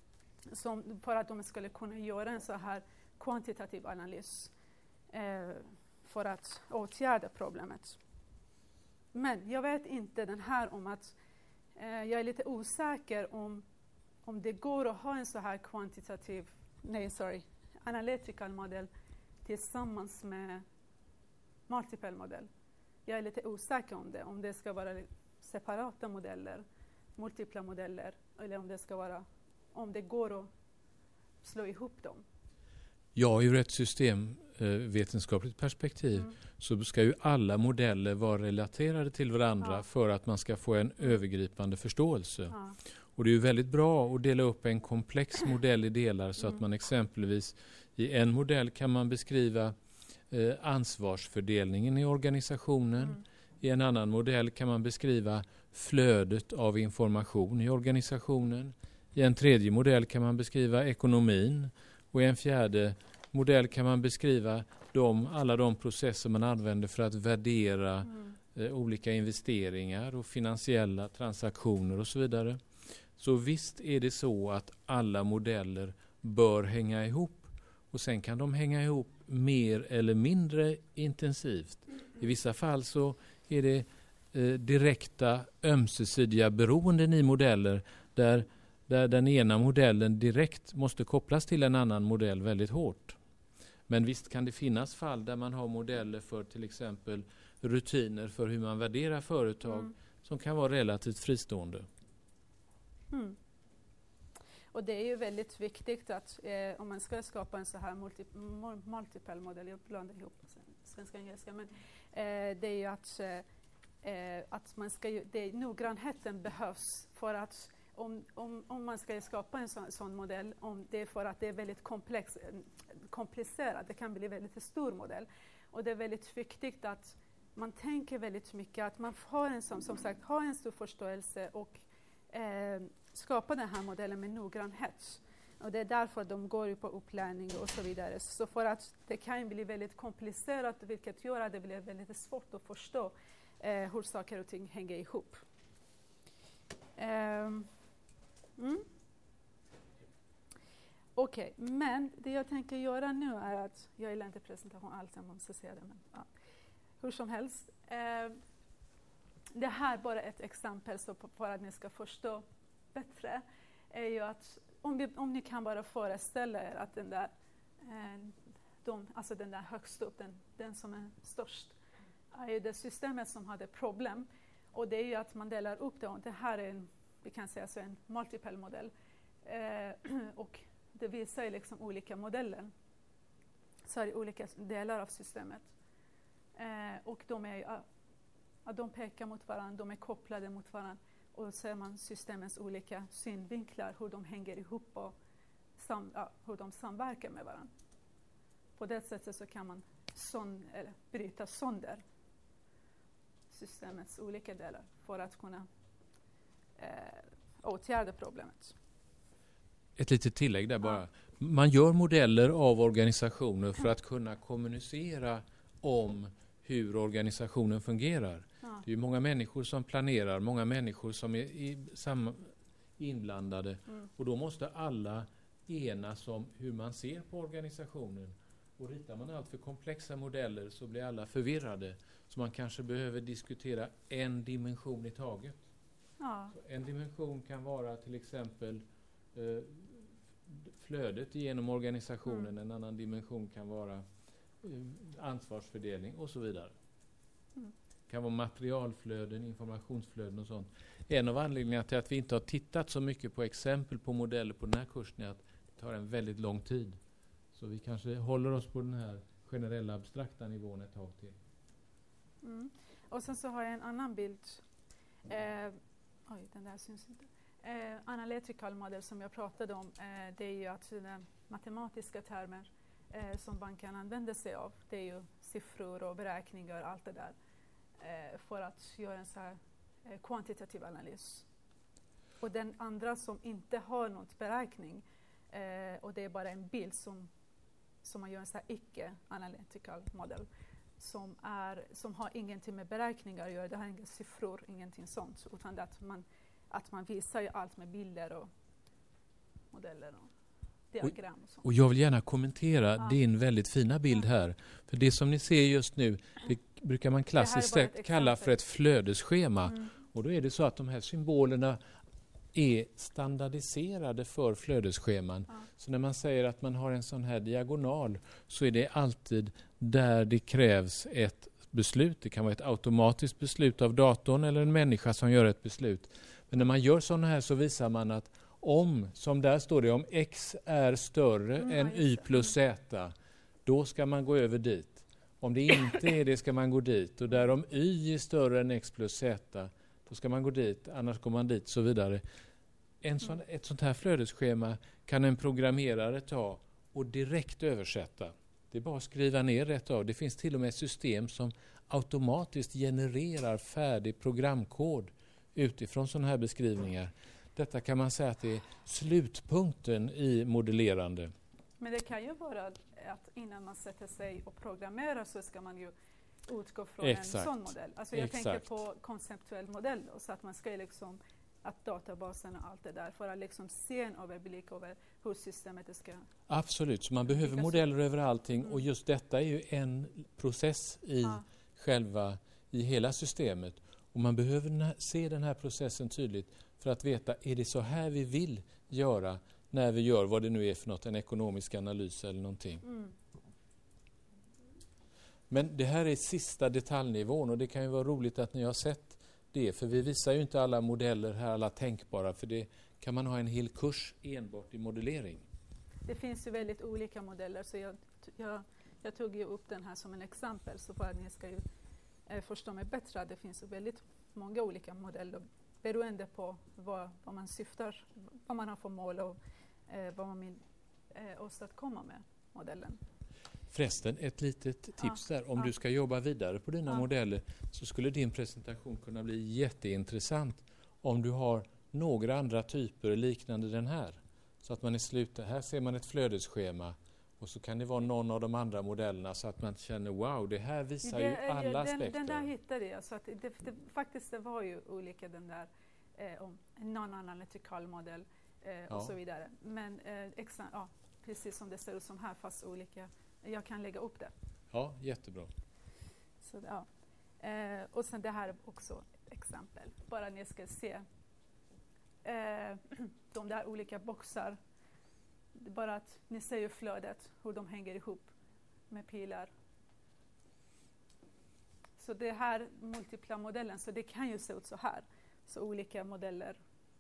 Som, för att de skulle kunna göra en så här kvantitativ analys eh, för att åtgärda problemet. Men jag vet inte den här om att eh, jag är lite osäker om, om det går att ha en så här kvantitativ, nej sorry, analytical modell tillsammans med multiple modell. Jag är lite osäker om det, om det ska vara separata modeller, multipla modeller, eller om det ska vara, om det går att slå ihop dem. Ja, ur ett systemvetenskapligt perspektiv mm. så ska ju alla modeller vara relaterade till varandra ja. för att man ska få en övergripande förståelse. Ja. Och det är ju väldigt bra att dela upp en komplex modell i delar så mm. att man exempelvis i en modell kan man beskriva eh, ansvarsfördelningen i organisationen. Mm. I en annan modell kan man beskriva flödet av information i organisationen. I en tredje modell kan man beskriva ekonomin. Och i en fjärde modell kan man beskriva de, alla de processer man använder för att värdera mm. eh, olika investeringar och finansiella transaktioner och så vidare. Så visst är det så att alla modeller bör hänga ihop. Och sen kan de hänga ihop mer eller mindre intensivt. I vissa fall så är det eh, direkta ömsesidiga beroenden i modeller där där den ena modellen direkt måste kopplas till en annan modell väldigt hårt. Men visst kan det finnas fall där man har modeller för till exempel rutiner för hur man värderar företag mm. som kan vara relativt fristående. Mm. Och det är ju väldigt viktigt att eh, om man ska skapa en så här multi, multiple modell, jag blandar ihop svenska och engelska, men eh, det är ju att, eh, att man ska ju, det, noggrannheten behövs för att Om, om, om man ska skapa en sån, sån modell, om det är för att det är väldigt komplex, komplicerat, det kan bli en väldigt stor modell. Och det är väldigt viktigt att man tänker väldigt mycket, att man har en, som, som sagt, har en stor förståelse och eh, skapar den här modellen med noggrannhet. Och det är därför de går på upplärning och så vidare. Så för att det kan bli väldigt komplicerat, vilket gör att det blir väldigt svårt att förstå eh, hur saker och ting hänger ihop. Um, mm. Okej, okay. Men det jag tänker göra nu är att, jag gillar inte presentation alls, jag måste säga det, men ja. Hur som helst. Eh, det här är bara ett exempel så på, för att ni ska förstå bättre. Är ju att om, vi, om ni kan bara föreställa er att den där, eh, de, alltså den där högst upp, den, den som är störst, är ju det systemet som hade problem. Och det är ju att man delar upp det, och det här är en, vi kan säga så en multiple modell. Eh, och det visar ju liksom olika modeller. Så är det olika delar av systemet. Eh, och de, är, ja, de pekar mot varandra, de är kopplade mot varandra. Och då ser man systemens olika synvinklar, hur de hänger ihop och sam, ja, hur de samverkar med varandra. På det sättet så kan man son, eller, bryta sönder systemets olika delar för att kunna eh, åtgärda problemet. Ett litet tillägg där bara. Man gör modeller av organisationer för att kunna kommunicera om hur organisationen fungerar. Ja. Det är ju många människor som planerar, många människor som är i sam- inblandade. Mm. Och då måste alla enas om hur man ser på organisationen. Och ritar man allt för komplexa modeller så blir alla förvirrade. Så man kanske behöver diskutera en dimension i taget. Ja. En dimension kan vara till exempel eh, flödet genom organisationen. Mm. En annan dimension kan vara eh, ansvarsfördelning och så vidare. Mm. Det kan vara materialflöden, informationsflöden och sånt. En av anledningarna till att vi inte har tittat så mycket på exempel på modeller på den här kursen är att det tar en väldigt lång tid. Så vi kanske håller oss på den här generella abstrakta nivån ett tag till. Mm. Och sen så har jag en annan bild. Eh, oj, den där syns inte. Eh, analytical model som jag pratade om, eh, det är ju att eh, matematiska termer eh, som man kan använda sig av. Det är ju siffror och beräkningar och allt det där. Eh, för att göra en så här eh, kvantitativ analys. Och den andra som inte har något beräkning eh, och det är bara en bild som, som man gör en så här icke-analytical model. Som, är, som har ingenting med beräkningar att göra, det har inga siffror, ingenting sånt. Utan det att man, att man visar ju allt med bilder och modeller och diagram och sånt. Och jag vill gärna kommentera ja. din väldigt fina bild ja. här. För det som ni ser just nu, det brukar man klassiskt kalla för ett flödesschema. Mm. Och då är det så att de här symbolerna är standardiserade för flödesscheman. Ja. Så när man säger att man har en sån här diagonal så är det alltid där det krävs ett beslut. Det kan vara ett automatiskt beslut av datorn eller en människa som gör ett beslut. Men när man gör sådana här så visar man att om, som där står det, om x är större mm, än y plus z, då ska man gå över dit. Om det inte är det ska man gå dit. Och där om y är större än x plus z, då ska man gå dit, annars går man dit och så vidare. En sån, ett sånt här flödesschema kan en programmerare ta och direkt översätta. Det är bara att skriva ner rätt av. Det finns till och med system som automatiskt genererar färdig programkod utifrån sådana här beskrivningar. Detta kan man säga att det är slutpunkten i modellerande. Men det kan ju vara att innan man sätter sig och programmerar så ska man ju utgå från Exakt. en sån modell. Alltså jag Exakt. tänker på konceptuell modell då, så att man ska liksom att databasen och allt det där för att liksom se en överblick över hur systemet ska... Absolut, så man behöver modeller över allting mm. och just detta är ju en process i ja. själva, i hela systemet. Och man behöver se den här processen tydligt för att veta, är det så här vi vill göra när vi gör vad det nu är för något, en ekonomisk analys eller någonting. Mm. Men det här är sista detaljnivån och det kan ju vara roligt att ni har sett det, för vi visar ju inte alla modeller här, alla tänkbara, för det kan man ha en hel kurs enbart i modellering. Det finns ju väldigt olika modeller, så jag, jag, jag tog ju upp den här som en exempel så för att ni ska ju eh, förstå mig bättre. Det finns ju väldigt många olika modeller beroende på vad, vad man syftar, vad man har för mål och eh, vad man vill eh, åstadkomma med modellen. Förresten, ett litet tips ja, där. Om ja. du ska jobba vidare på dina ja. modeller så skulle din presentation kunna bli jätteintressant om du har några andra typer liknande den här. Så att man i slutet, här ser man ett flödesschema och så kan det vara någon av de andra modellerna så att man känner wow, det här visar det, ju alla den, aspekter. Den där hittade jag, så att det, det, faktiskt det var ju olika den där eh, om en non-analytical modell eh, Ja. och så vidare. Men eh, exa- ja, precis som det ser ut som här, fast olika. Jag kan lägga upp det. Ja, jättebra. Så, ja. eh, och sen det här är också exempel. Bara ni ska se eh, de där olika boxar. Det är bara att ni ser ju flödet, hur de hänger ihop med pilar. Så det här multipla modellen, så det kan ju se ut så här. Så olika modeller.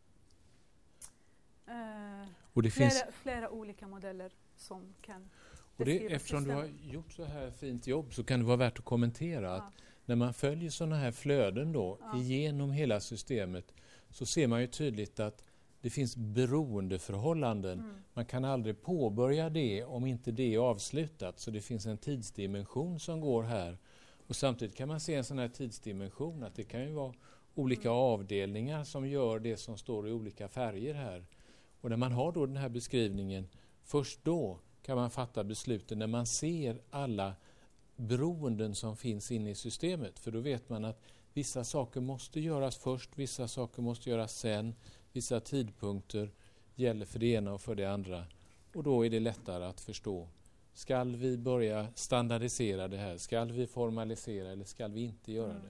Eh, Och det flera, finns- flera olika modeller som kan Och det, beskriva eftersom du har systemet. gjort så här fint jobb så kan det vara värt att kommentera att när man följer sådana här flöden då Ja. igenom hela systemet så ser man ju tydligt att det finns beroendeförhållanden. Mm. Man kan aldrig påbörja det om inte det är avslutat. Så det finns en tidsdimension som går här. Och samtidigt kan man se en sån här tidsdimension att det kan ju vara olika Mm. avdelningar som gör det som står i olika färger här. Och när man har då den här beskrivningen, först då kan man fatta besluten när man ser alla beroenden som finns inne i systemet. För då vet man att vissa saker måste göras först, vissa saker måste göras sen, vissa tidpunkter gäller för det ena och för det andra. Och då är det lättare att förstå. Skall vi börja standardisera det här? Skall vi formalisera eller skall vi inte göra Mm. det?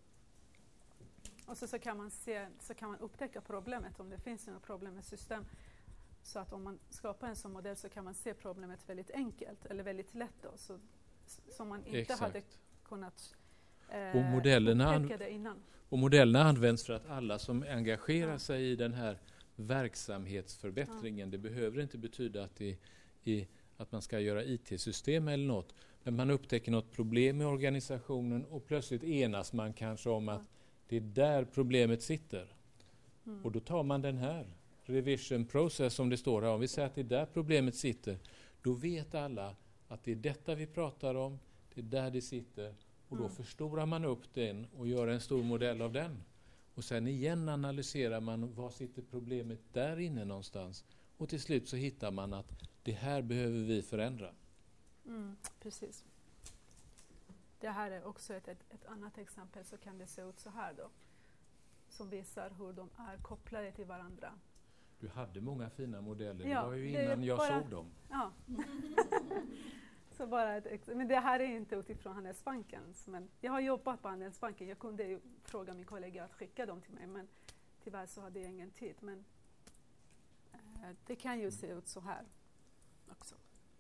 Och så, så, kan man se, så kan man upptäcka problemet om det finns något problem med system. Så att om man skapar en sån modell så kan man se problemet väldigt enkelt eller väldigt lätt då, så, som man inte Exakt. hade kunnat eh, Och modellerna, upptäcka an- det innan. och modellerna används för att alla som engagerar sig i den här verksamhetsförbättringen, det behöver inte betyda att, det är, att man ska göra I T-system eller något, men man upptäcker något problem i organisationen och plötsligt enas man kanske om att det är där problemet sitter. Mm. Och då tar man den här revision process som det står här. Om vi säger att det är där problemet sitter, då vet alla att det är detta vi pratar om, det är där det sitter. Och då Mm. förstorar man upp den och gör en stor modell av den. Och sen igen analyserar man var sitter problemet där inne någonstans. Och till slut så hittar man att det här behöver vi förändra. Mm, precis. Det här är också ett, ett, ett annat exempel, så kan det se ut så här då. Som visar hur de är kopplade till varandra. Du hade många fina modeller, Ja, det var ju det är innan jag bara- såg dem. Ja. Så bara ett, ex- men det här är inte utifrån Handelsbanken. Men jag har jobbat på Handelsbanken. Jag kunde ju fråga min kollega att skicka dem till mig, men tyvärr så hade jag ingen tid. Men eh, det kan ju se ut så här också.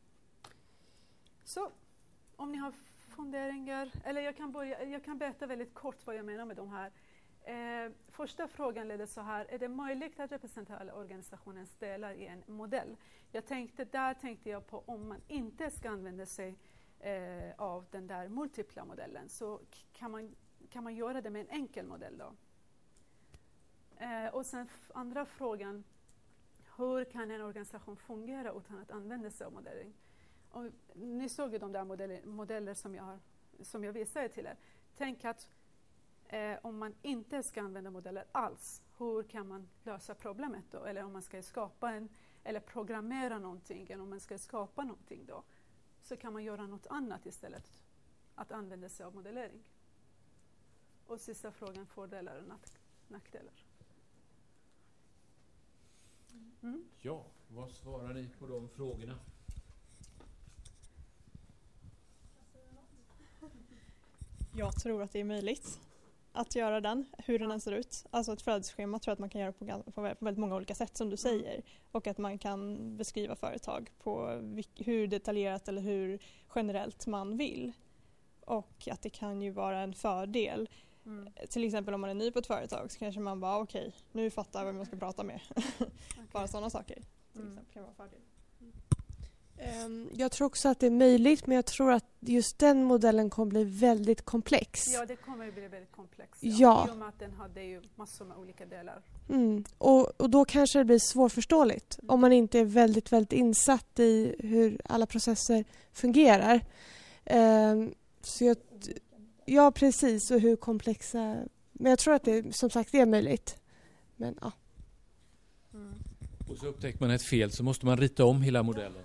Så om ni har funderingar, eller jag kan, börja, jag kan berätta väldigt kort vad jag menar med de här. Eh, första frågan leder så här: är det möjligt att representera alla organisationens delar i en modell? Jag tänkte, där tänkte jag på om man inte ska använda sig eh, av den där multipla modellen, så k- kan man, kan man göra det med en enkel modell då? Eh, och sen f- andra frågan: hur kan en organisation fungera utan att använda sig av modellering? Och ni såg ju de där modeller, modeller som, jag har, som jag visade till er. Tänk att Eh, om man inte ska använda modeller alls, hur kan man lösa problemet då? Eller om man ska skapa en, eller programmera någonting, eller om man ska skapa någonting då, så kan man göra något annat istället, att använda sig av modellering. Och sista frågan: fördelar och nack- nackdelar. Mm. Ja, vad svarar ni på de frågorna? Jag tror att det är möjligt att göra den, hur den än ser ut. Alltså ett flödesschema tror jag att man kan göra på, gan- på vä- på väldigt många olika sätt, som du säger. Och att man kan beskriva företag på vilk- hur detaljerat eller hur generellt man vill. Och att det kan ju vara en fördel. Mm. Till exempel om man är ny på ett företag så kanske man bara okej, okay, nu fattar jag vem man ska prata med. Bara sådana saker till Mm. exempel kan vara en fördel. Ehm, Jag tror också att det är möjligt, men jag tror att just den modellen kommer bli väldigt komplex. Ja, det kommer ju bli väldigt komplext. Ja. I och med att den hade ju massor med olika delar. Mm. Och, och då kanske det blir svårförståeligt om man inte är väldigt, väldigt insatt i hur alla processer fungerar. Ehm, så jag, ja, precis, och hur komplexa... Men jag tror att det som sagt är möjligt. Men ja. Mm. Och så upptäcker man ett fel så måste man rita om hela modellen.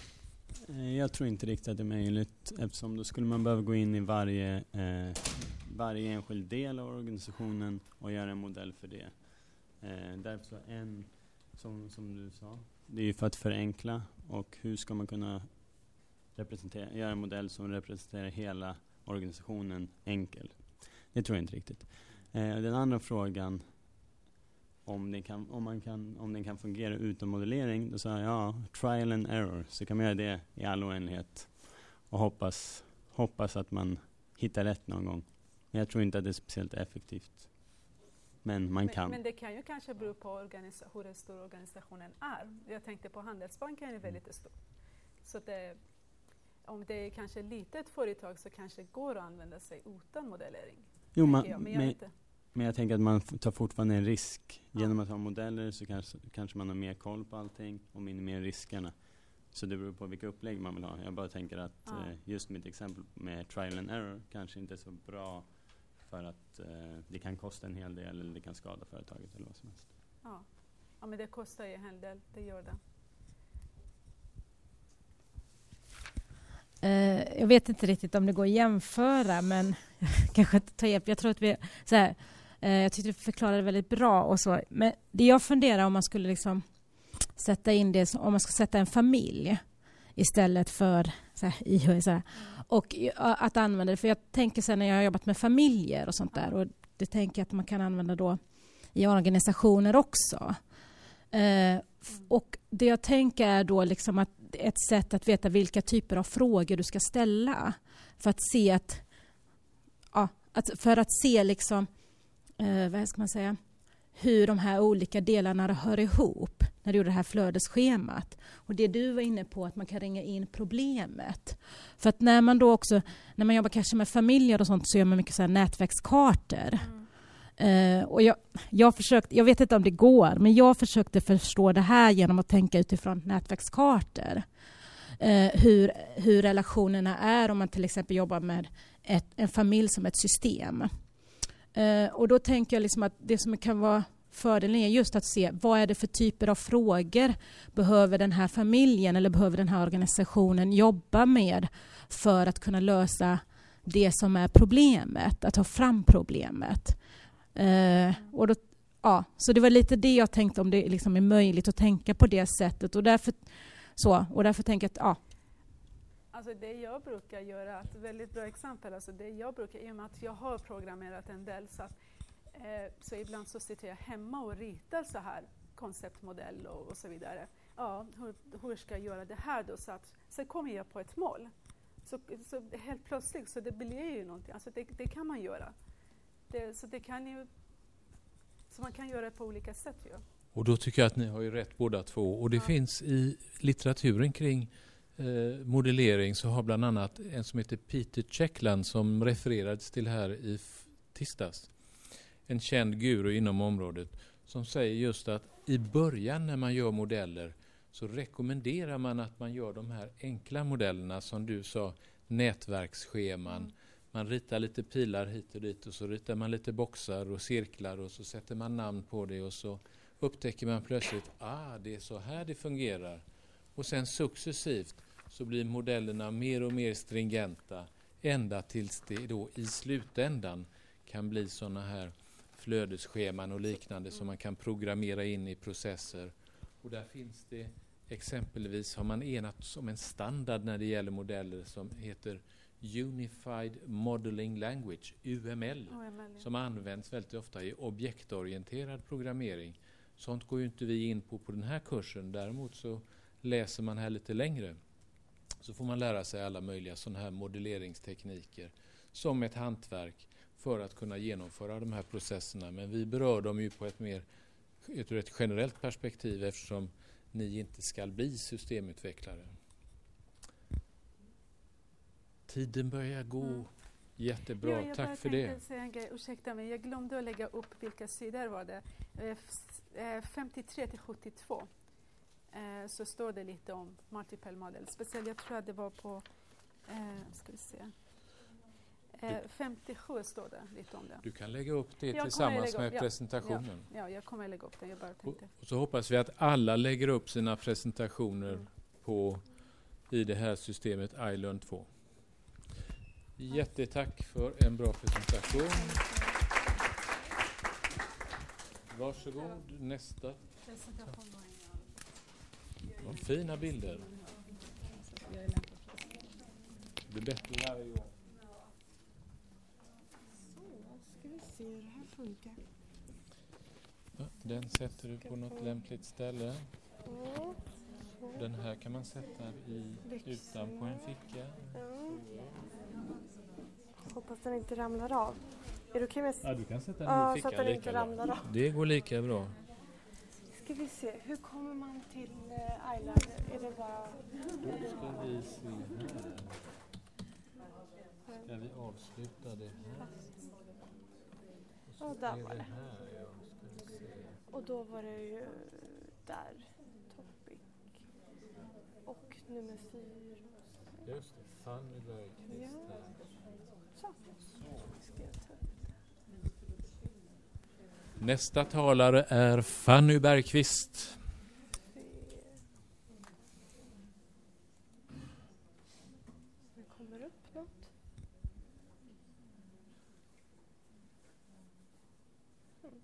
Eh, Jag tror inte riktigt att det är möjligt, eftersom då skulle man behöva gå in i varje, eh, varje enskild del av organisationen och göra en modell för det. Eh, därför så en, som, som du sa, det är ju för att förenkla, och hur ska man kunna representera, göra en modell som representerar hela organisationen enkel. Det tror jag inte riktigt. Eh, den andra frågan, om den kan, om man kan, om den kan fungera utan modellering, då sa jag ja, trial and error, så kan man göra det i all oändlighet och hoppas, hoppas att man hittar rätt någon gång. Men jag tror inte att det är speciellt effektivt. Men man men, kan. Men det kan ju kanske bero på organisa- hur stor organisationen är. Jag tänkte på Handelsbanken är väldigt stor. Så det, om det är kanske ett litet företag så kanske det går att använda sig utan modellering. Jo, man, jag. Men, jag men, inte. men jag tänker att man tar fortfarande en risk. Ja. Genom att ha modeller så kanske, kanske man har mer koll på allting och minimerar riskerna. Så det beror på vilka upplägg man vill ha. Jag bara tänker att Ja. eh, just mitt exempel med trial and error kanske inte är så bra, för att eh, det kan kosta en hel del eller det kan skada företaget eller vad som helst. Ja. Ja, men det kostar ju en hel del, det gör det. Uh, jag vet inte riktigt om det går att jämföra, men kanske inte ta hjälp. Jag tror att vi, så här, uh, jag tyckte du förklarade väldigt bra och så. Men det jag funderar om man skulle liksom sätta in det, om man ska sätta en familj istället för så här, I H S, så här, och uh, att använda det. För jag tänker sen när jag har jobbat med familjer och sånt där, och det tänker jag att man kan använda då i organisationer också. Uh, och det jag tänker är då liksom att ett sätt att veta vilka typer av frågor du ska ställa för att se att, ja, att för att se liksom eh, vad ska man säga, hur de här olika delarna hör ihop när du gjorde det här flödesschemat. Och det du var inne på, att man kan ringa in problemet. För att när man då också, när man jobbar kanske med familjer och sånt, så gör man mycket så här nätverkskartor. Mm. Uh, och jag, jag, försökt, jag vet inte om det går, men jag försökte förstå det här genom att tänka utifrån nätverkskartor. Uh, hur, hur relationerna är om man till exempel jobbar med ett, en familj som ett system. Uh, och då tänker jag liksom att det som kan vara fördelen är just att se vad är det för typer av frågor behöver den här familjen eller behöver den här organisationen jobba med för att kunna lösa det som är problemet, att ta fram problemet. Uh, och då, ja, så det var lite det jag tänkte, om det liksom är möjligt att tänka på det sättet, och därför, så, och därför tänker jag att ja. Alltså det jag brukar göra, ett väldigt bra exempel, alltså det jag brukar, i och med att jag har programmerat en del, så, att, eh, så ibland så sitter jag hemma och ritar så här konceptmodell och, och så vidare. Ja, hur, hur ska jag göra det här då? Så att, så kommer jag på ett mål. Så, så helt plötsligt, så det blir ju någonting, alltså det, det kan man göra. Det, så det kan ju, så man kan göra det på olika sätt ju. Och då tycker jag att ni har ju rätt båda två. Och det ja. finns i litteraturen kring eh, modellering, så har bland annat en som heter Peter Checkland, som refererades till här i f- tisdags. En känd guru inom området, som säger just att i början när man gör modeller så rekommenderar man att man gör de här enkla modellerna som du sa, nätverksscheman. Mm. Man ritar lite pilar hit och dit, och så ritar man lite boxar och cirklar, och så sätter man namn på det, och så upptäcker man plötsligt ah, det är så här det fungerar. Och sen successivt så blir modellerna mer och mer stringenta, ända tills det då i slutändan kan bli såna här flödesscheman och liknande som man kan programmera in i processer. Och där finns det exempelvis, har man enats om en standard när det gäller modeller som heter Unified Modeling Language, U M L, O M L ja. som används väldigt ofta i objektorienterad programmering. Sånt går ju inte vi in på på den här kursen. Däremot så läser man här lite längre, så får man lära sig alla möjliga sådana här modelleringstekniker som ett hantverk för att kunna genomföra de här processerna. Men vi berör dem ju på ett mer ur ett generellt perspektiv, eftersom ni inte ska bli systemutvecklare. Tiden börjar gå. Mm. Jättebra, ja, jag tack för det. Säga en grej. Ursäkta mig, jag glömde att lägga upp vilka sidor var det. Eh, femtiotre till sjuttiotvå eh, så står det lite om multiple model. Speciellt, jag tror att det var på eh, ska vi se. Eh, femtiosju står det lite om det. Du kan lägga upp det jag tillsammans med ja, presentationen. Ja, ja, jag kommer att lägga upp det. Jag bara tänkte. Och, och så hoppas vi att alla lägger upp sina presentationer mm. på, i det här systemet iLearn två. Jättetack för en bra presentation. Varsågod, nästa. De fina bilder. Det blir bättre varje gång. Så, ska vi se hur det här funkar. Ja, den sätter du på något lämpligt ställe. Ja, så. Den här kan man sätta i, utan på en ficka. Ja. Hoppas den inte ramlar av. Är det okej med... Ja, du kan sätta den ja, i fickan så att den inte lika ramlar bra. av. Det går lika bra. Ska vi se, hur kommer man till uh, Island? Är det bara... Då ska vi se här. Ska vi avsluta det här? Ja, där var det. det. Här, ja. Ska vi se. Och då var det ju där, topic. Och nummer fyra. Just det, Fanny Bergqvist. Ja. Så. Ska jag ta upp det. Nästa talare är Fanny Bergqvist. Det kommer upp något. Mm.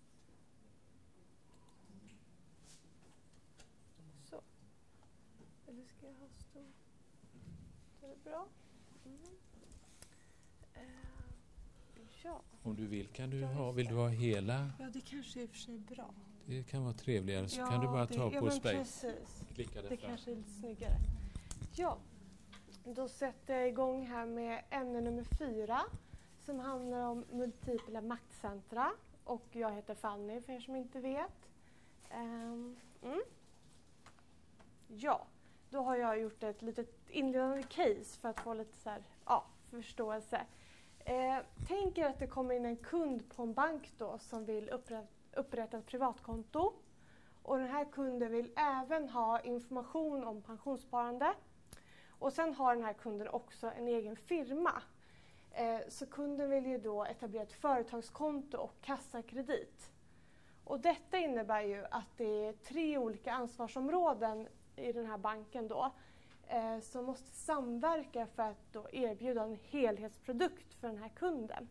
Så. Eller ska jag ha stor? Är det bra? Mm. Uh, ja. Om du vill kan du ha, vill du ha hela? Ja, det kanske är i och för sig bra. Det kan vara trevligare, så ja, kan du bara ta det, ja, på men space. Precis. Klicka det Det fram. kanske är lite snyggare. Ja, då sätter jag igång här med ämne nummer fyra som handlar om multipla maktcentra. Och jag heter Fanny för er som inte vet. Um, mm. Ja, då har jag gjort ett litet inledande case för att få lite så här, ja, förståelse. Eh, tänk er att det kommer in en kund på en bank då som vill upprätta, upprätta ett privatkonto. Och den här kunden vill även ha information om pensionssparande. Och sen har den här kunden också en egen firma. Eh, så kunden vill ju då etablera ett företagskonto och kassakredit. Och detta innebär ju att det är tre olika ansvarsområden i den här banken då. Eh, som måste samverka för att då erbjuda en helhetsprodukt för den här kunden.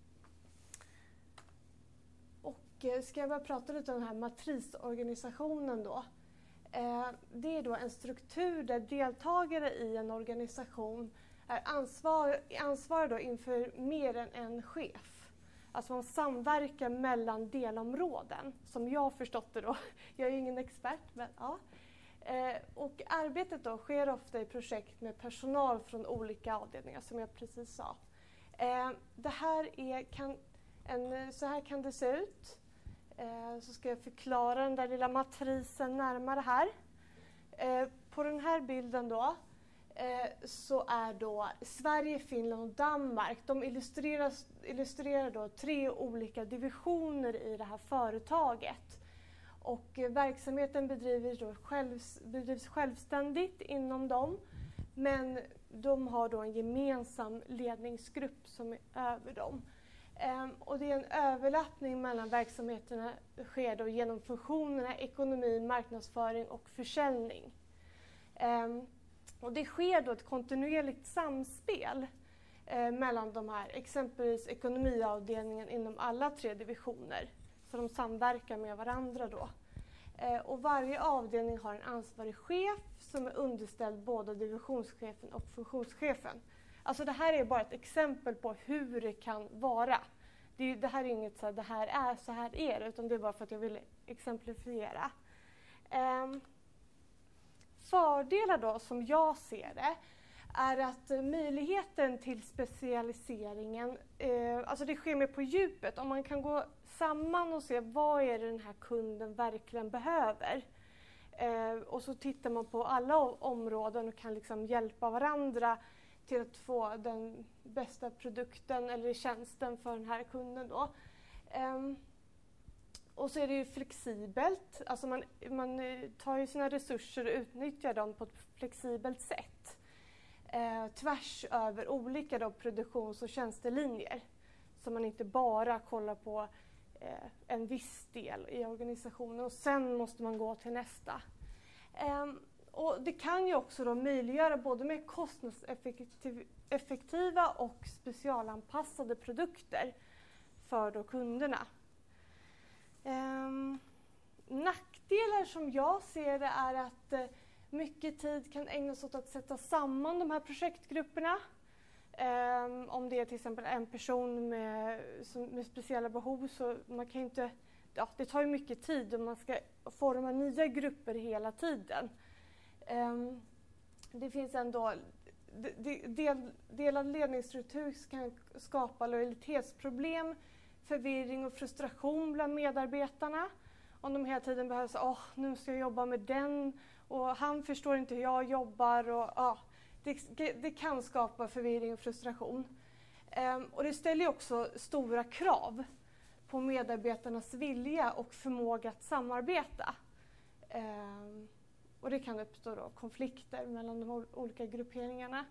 Och eh, ska jag börja prata lite om den här matrisorganisationen då. Eh, det är då en struktur där deltagare i en organisation är ansvar, ansvarar då inför mer än en chef. Alltså man samverkar mellan delområden, som jag har förstått det då. Jag är ju ingen expert, men ja. Eh, och arbetet då sker ofta i projekt med personal från olika avdelningar, som jag precis sa. Eh, det här är, kan, en, så här kan det se ut. Eh, så ska jag förklara den där lilla matrisen närmare här. Eh, på den här bilden då, eh, så är då Sverige, Finland och Danmark. De illustrerar, illustrerar då tre olika divisioner i det här företaget. Och eh, verksamheten bedrivs, då själv, bedrivs självständigt inom dem. Men de har då en gemensam ledningsgrupp som är över dem. Um, och det är en överlappning mellan verksamheterna sker då genom funktionerna ekonomi, marknadsföring och försäljning. Um, och det sker då ett kontinuerligt samspel uh, mellan de här, exempelvis ekonomiavdelningen inom alla tre divisioner. Så de samverkar med varandra då. Uh, och varje avdelning har en ansvarig chef som är underställd både divisionschefen och funktionschefen. Alltså det här är bara ett exempel på hur det kan vara. Det, är, det här är inget så här, det här är så här är det, utan det är bara för att jag vill exemplifiera. Um, fördelar då, som jag ser det, är att uh, möjligheten till specialiseringen, uh, alltså det sker mer på djupet. Om man kan gå samman och se vad är det den här kunden verkligen behöver. Uh, och så tittar man på alla områden och kan liksom hjälpa varandra till att få den bästa produkten eller tjänsten för den här kunden då. Um, och så är det ju flexibelt, alltså man, man tar ju sina resurser och utnyttjar dem på ett flexibelt sätt. Uh, tvärs över olika då produktions- och tjänstelinjer. Så man inte bara kollar på uh, en viss del i organisationen och sen måste man gå till nästa. Um, Och det kan ju också då möjliggöra både mer kostnadseffektiv, effektiva och specialanpassade produkter för då kunderna. Um, nackdelar som jag ser det är att uh, mycket tid kan ägnas åt att sätta samman de här projektgrupperna. Um, om det är till exempel en person med, som, med speciella behov, så man kan inte, ja, det tar ju mycket tid och man ska forma nya grupper hela tiden. Um, det finns ändå del, delad ledningsstruktur kan skapa lojalitetsproblem, förvirring och frustration bland medarbetarna. Om de hela tiden behöver säga, åh, nu ska jag jobba med den och han förstår inte hur jag jobbar. Och, ja, det, det kan skapa förvirring och frustration. Um, och det ställer också stora krav på medarbetarnas vilja och förmåga att samarbeta. Um, och det kan uppstå då konflikter mellan de olika grupperingarna.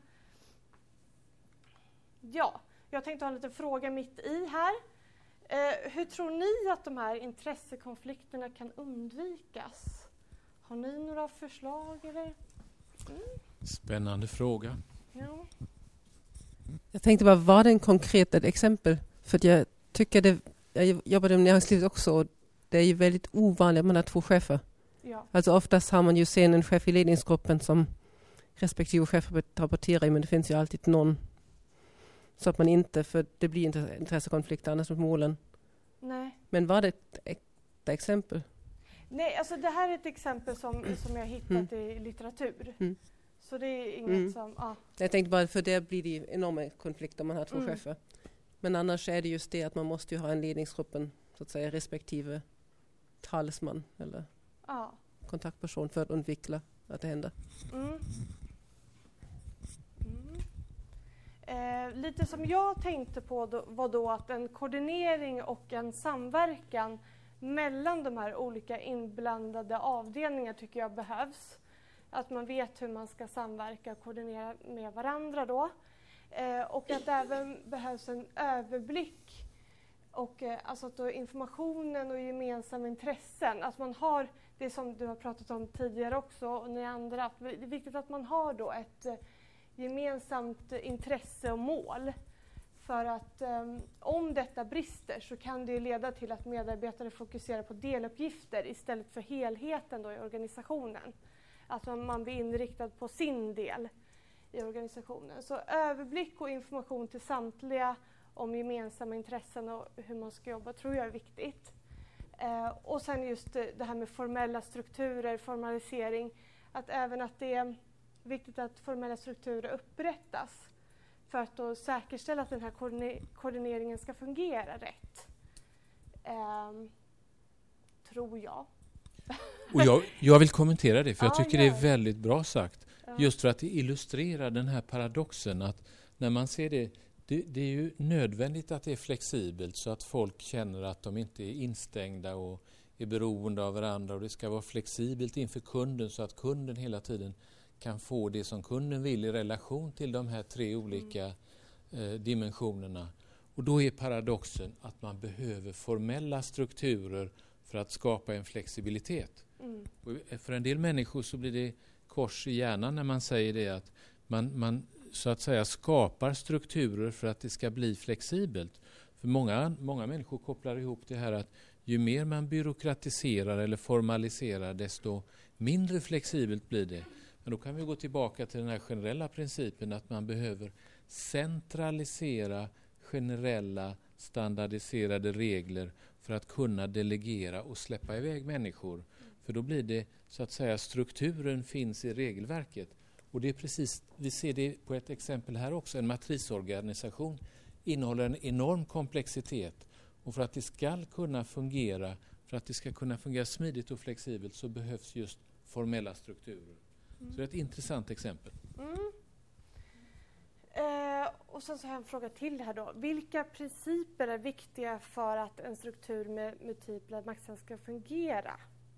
Ja, jag tänkte ha en liten fråga mitt i här. Uh, hur tror ni att de här intressekonflikterna kan undvikas? Har ni några förslag? Eller? Mm. Spännande fråga. Ja. Jag tänkte bara, var det en konkret ett exempel? För att jag tycker det, jag jobbade med näringslivet också, och det är ju väldigt ovanligt att man har två chefer. Ja. Alltså oftast har man ju sen en chef i ledningsgruppen som respektive chef rapporterar, men det finns ju alltid någon. Så att man inte, för det blir inte intressekonflikter annars mot målen. Nej. Men var det ett, ett exempel? Nej, alltså det här är ett exempel som, som jag hittat Mm. i litteratur. Mm. Så det är inget Mm. som... Ah. Jag tänkte bara, för det blir det ju enorma konflikter om man har två Mm. chefer. Men annars är det just det att man måste ju ha en ledningsgruppen, så att säga, respektive talsman eller Ja. kontaktperson för att undvika att det händer. Mm. Mm. Eh, lite som jag tänkte på då, var då att en koordinering och en samverkan mellan de här olika inblandade avdelningar tycker jag behövs. Att man vet hur man ska samverka och koordinera med varandra då. Eh, och att det även behövs en överblick och eh, alltså att då informationen och gemensamma intressen. Att man har det som du har pratat om tidigare också och ni andra. Att det är viktigt att man har då ett eh, gemensamt intresse och mål. För att eh, om detta brister så kan det ju leda till att medarbetare fokuserar på deluppgifter istället för helheten då i organisationen. Att man blir inriktad på sin del i organisationen. Så överblick och information till samtliga om gemensamma intressen och hur man ska jobba tror jag är viktigt. Eh, och sen just det, det här med formella strukturer, formalisering. Att även att det är viktigt att formella strukturer upprättas för att då säkerställa att den här koordine- koordineringen ska fungera rätt. Eh, tror jag. Och jag, jag vill kommentera det, för jag Ja, tycker det gör. är väldigt bra sagt. Ja. Just för att det illustrerar den här paradoxen att när man ser det, det, det är ju nödvändigt att det är flexibelt så att folk känner att de inte är instängda och är beroende av varandra, och det ska vara flexibelt inför kunden så att kunden hela tiden kan få det som kunden vill i relation till de här tre olika mm. eh, dimensionerna. Och då är paradoxen att man behöver formella strukturer för att skapa en flexibilitet. Mm. Och för en del människor så blir det kors i hjärnan när man säger det, att man, man så att säga skapar strukturer för att det ska bli flexibelt. För många, många människor kopplar ihop det här att ju mer man byråkratiserar eller formaliserar, desto mindre flexibelt blir det. Men då kan vi gå tillbaka till den här generella principen att man behöver centralisera generella standardiserade regler för att kunna delegera och släppa iväg människor. Mm. För då blir det så att säga strukturen finns i regelverket. Och det är precis, vi ser det på ett exempel här också, en matrisorganisation innehåller en enorm komplexitet. Och för att det ska kunna fungera, för att det ska kunna fungera smidigt och flexibelt så behövs just formella strukturer. Mm. Så det är ett intressant exempel. Mm. Eh, och sen så har jag en fråga till här då. Vilka principer är viktiga för att en struktur med multipla maktcentrum ska fungera?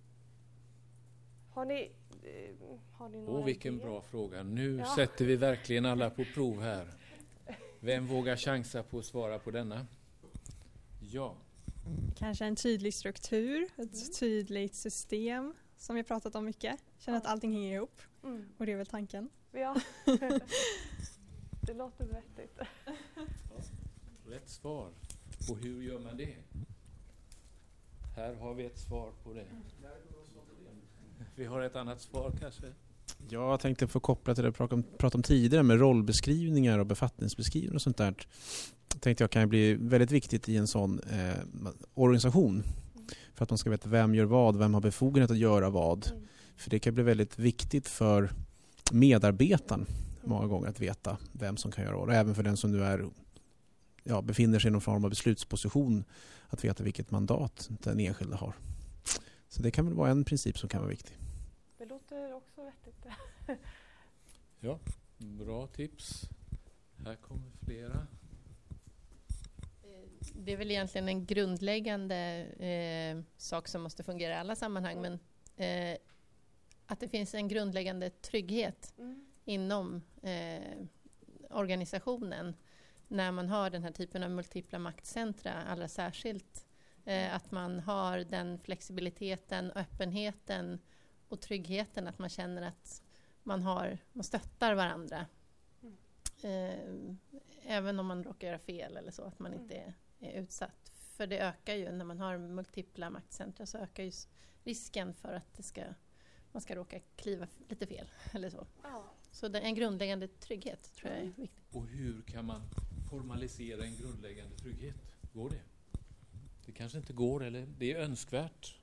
Har ni, eh, har ni några Åh, vilken idéer? bra fråga. Nu Ja. sätter vi verkligen alla på prov här. Vem vågar chansa på att svara på denna? Ja. Kanske en tydlig struktur, ett Mm. tydligt system som vi har pratat om mycket. Känna att allting hänger ihop. Mm. Och det är väl tanken. Ja. Det låter vettigt. Rätt svar. Och hur gör man det? Här har vi ett svar på det. Vi har ett annat svar kanske. Jag tänkte få koppla till det jag pratade om, pratade om tidigare med rollbeskrivningar och befattningsbeskrivningar och sånt där. Tänkte jag kan bli väldigt viktigt i en sån eh, organisation. För att de ska veta vem gör vad, vem har befogenhet att göra vad. Mm. För det kan bli väldigt viktigt för medarbetaren många gånger att veta vem som kan göra vad. Och även för den som nu är, ja, befinner sig i någon form av beslutsposition att veta vilket mandat den enskilda har. Så det kan väl vara en princip som kan vara viktig. Det låter också vettigt. Ja, bra tips. Här kommer flera. Det är väl egentligen en grundläggande eh, sak som måste fungera i alla sammanhang, men eh, att det finns en grundläggande trygghet mm. inom eh, organisationen när man har den här typen av multipla maktcentra, allra särskilt. Eh, att man har den flexibiliteten, öppenheten och tryggheten, att man känner att man, har, man stöttar varandra. Mm. Eh, även om man råkar göra fel eller så, att man inte är, är utsatt. För det ökar ju, när man har multipla maktcentra så ökar ju risken för att det ska, man ska råka kliva lite fel eller så. Ja. Så det är en grundläggande trygghet, tror jag är viktigt. Och hur kan man formalisera en grundläggande trygghet? Går det? Det kanske inte går, eller det är önskvärt.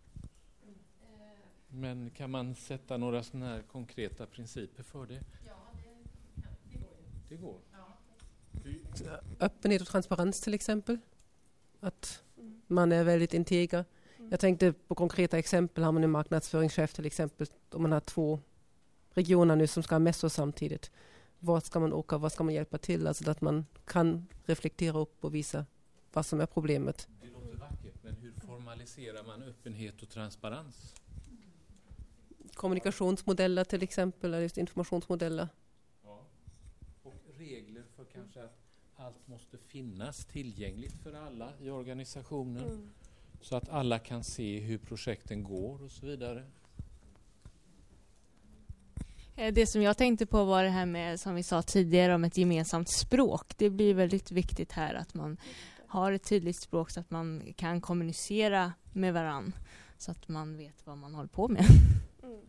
Men kan man sätta några sådana här konkreta principer för det? Ja, det, det går ju. Det går? Ja. Öppenhet och transparens till exempel. Att man är väldigt integer. Mm. Jag tänkte på konkreta exempel. Har man en marknadsföringschef till exempel. Om man har två regioner nu som ska ha mässor samtidigt. Vart ska man åka? Vad ska man hjälpa till? Alltså att man kan reflektera upp och visa vad som är problemet. Det låter vackert, men hur formaliserar man öppenhet och transparens? Kommunikationsmodeller till exempel, eller just informationsmodeller. Ja. Och regler för kanske att allt måste finnas tillgängligt för alla i organisationen. Mm. Så att alla kan se hur projekten går och så vidare. Det som jag tänkte på var det här med, som vi sa tidigare, om ett gemensamt språk. Det blir väldigt viktigt här att man har ett tydligt språk så att man kan kommunicera med varann. Så att man vet vad man håller på med. Mm.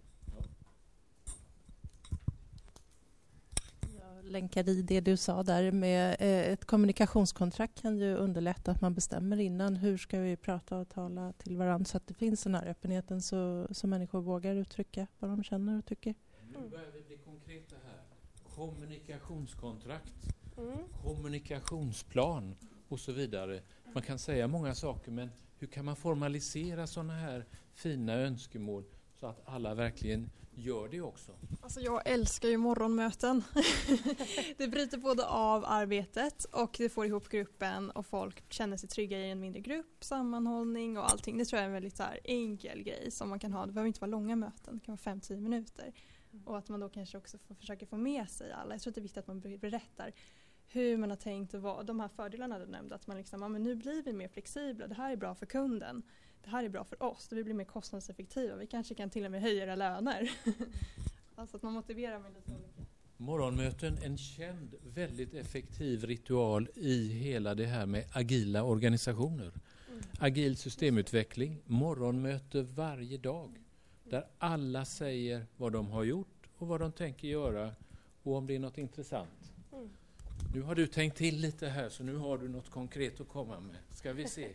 Jag länkar i det du sa där med eh, ett kommunikationskontrakt kan ju underlätta att man bestämmer innan hur ska vi prata och tala till varandra så att det finns den här öppenheten så, så människor vågar uttrycka vad de känner och tycker. Nu börjar vi bli konkreta här. Kommunikationskontrakt, mm. kommunikationsplan och så vidare. Man kan säga många saker, men hur kan man formalisera sådana här fina önskemål så att alla verkligen gör det också? Alltså jag älskar ju morgonmöten. Det bryter både av arbetet och det får ihop gruppen och folk känner sig trygga i en mindre grupp, sammanhållning och allting. Det tror jag är en väldigt så här enkel grej som man kan ha. Det behöver inte vara långa möten, det kan vara fem till tio minuter. Mm. Och att man då kanske också får försöka få med sig alla. Jag tror att det är viktigt att man berättar hur man har tänkt och vad, de här fördelarna du nämnde. Att man liksom, ja, men nu blir vi mer flexibla, det här är bra för kunden. Det här är bra för oss, vi blir mer kostnadseffektiva. Vi kanske kan till och med höja era löner. Alltså att man motiverar med lite olika. Morgonmöten, en känd, väldigt effektiv ritual i hela det här med agila organisationer. Mm. Agil systemutveckling, morgonmöte varje dag. Där alla säger vad de har gjort och vad de tänker göra och om det är något intressant. Mm. Nu har du tänkt till lite här så nu har du något konkret att komma med. Ska vi se?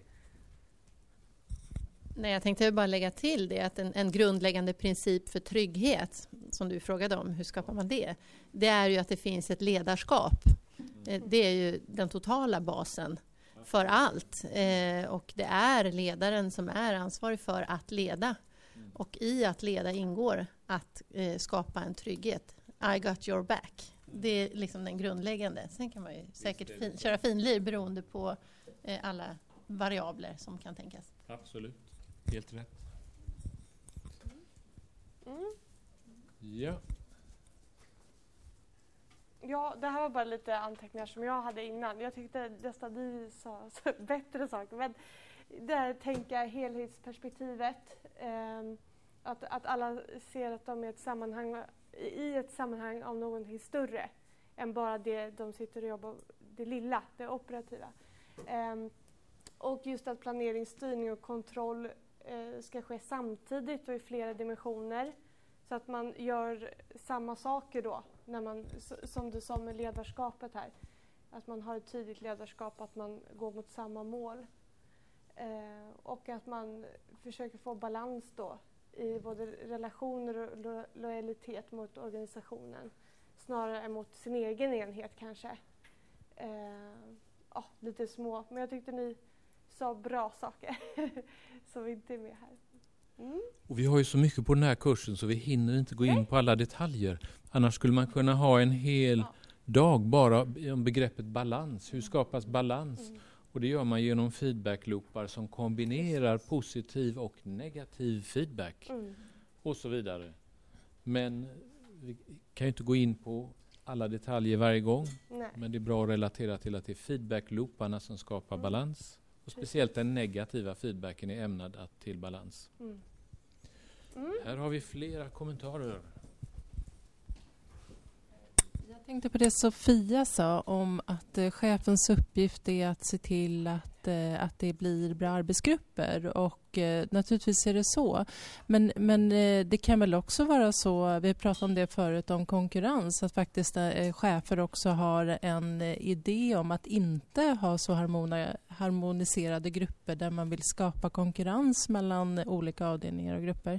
Nej, jag tänkte bara lägga till det att en, en grundläggande princip för trygghet som du frågade om, hur skapar man det? Det är ju att det finns ett ledarskap. Mm. Det är ju den totala basen för allt. Eh, och det är ledaren som är ansvarig för att leda. Mm. Och i att leda ingår att eh, skapa en trygghet. I got your back. Det är liksom den grundläggande. Sen kan man ju säkert fin, köra finlir beroende på eh, alla variabler som kan tänkas. Absolut. Helt rätt. Mm. Ja. Ja, det här var bara lite anteckningar som jag hade innan. Jag tyckte nästan ni sa bättre saker. Men där tänka helhetsperspektivet. Eh, att, att alla ser att de är ett sammanhang, i ett sammanhang av någonting större än bara det de sitter och jobbar, det lilla, det operativa. Um, och just att planeringsstyrning och kontroll uh, ska ske samtidigt och i flera dimensioner. Så att man gör samma saker då, när man, som du sa med ledarskapet här. Att man har ett tydligt ledarskap, att man går mot samma mål. Uh, och att man försöker få balans då i både relationer och lo- lojalitet mot organisationen. Snarare än mot sin egen enhet kanske. Uh, ja, lite små. Men jag tyckte ni sa bra saker som inte är med här. Mm. Och vi har ju så mycket på den här kursen så vi hinner inte gå in Nej. på alla detaljer. Annars skulle man kunna ha en hel ja. dag bara om begreppet balans. Hur skapas balans? Mm. Och det gör man genom feedbackloopar som kombinerar positiv och negativ feedback. Mm. Och så vidare. Men vi kan ju inte gå in på alla detaljer varje gång. Nej. Men det är bra att relatera till att det är feedbacklooparna som skapar mm. balans. Och speciellt den negativa feedbacken är ämnad att till balans. Mm. Mm. Här har vi flera kommentarer. Jag tänkte på det Sofia sa om att eh, chefens uppgift är att se till att, eh, att det blir bra arbetsgrupper och eh, naturligtvis är det så. Men, men eh, det kan väl också vara så, vi pratade om det förut, om konkurrens, att faktiskt eh, chefer också har en eh, idé om att inte ha så harmoni- harmoniserade grupper där man vill skapa konkurrens mellan olika avdelningar och grupper.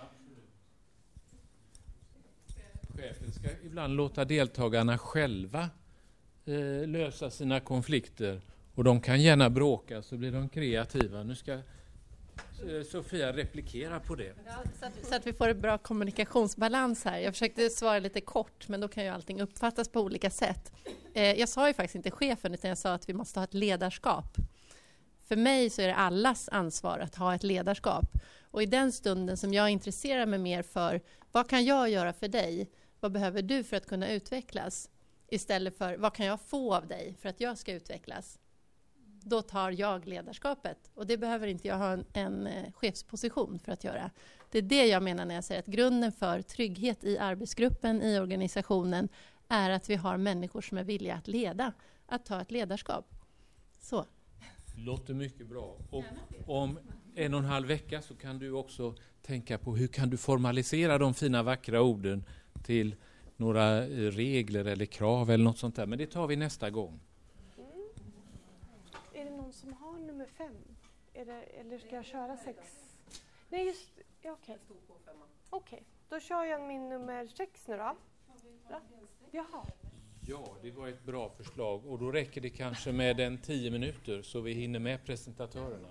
Chefen ska ibland låta deltagarna själva eh, lösa sina konflikter och de kan gärna bråka så blir de kreativa. Nu ska eh, Sofia replikera på det. Ja, så, att, så att vi får en bra kommunikationsbalans här. Jag försökte svara lite kort men då kan ju allting uppfattas på olika sätt. Eh, jag sa ju faktiskt inte chefen utan jag sa att vi måste ha ett ledarskap. För mig så är det allas ansvar att ha ett ledarskap. Och i den stunden som jag intresserar mig mer för vad kan jag göra för dig? Vad behöver du för att kunna utvecklas? Istället för vad kan jag få av dig för att jag ska utvecklas? Då tar jag ledarskapet. Och det behöver inte jag ha en, en eh, chefsposition för att göra. Det är det jag menar när jag säger att grunden för trygghet i arbetsgruppen, i organisationen är att vi har människor som är villiga att leda. Att ta ett ledarskap. Så. Låter mycket bra. Och om en och en halv vecka så kan du också tänka på hur kan du formalisera de fina vackra orden till några regler eller krav eller något sånt där. Men det tar vi nästa gång. Mm. Är det någon som har nummer fem? Är det, eller ska jag köra sex? Nej, just ja, okej. Okay. Okej, okay. Då kör jag min nummer sex nu då. Ja. Jaha. Ja, det var ett bra förslag och då räcker det kanske med en tio minuter så vi hinner med presentatörerna.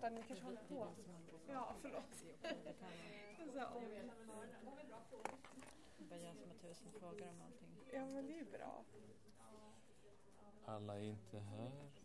vänta, ni kanske håller på. Ja, förlåt. Bara jag som har tusen frågor om allting. Ja, men det är bra. Alla är inte här.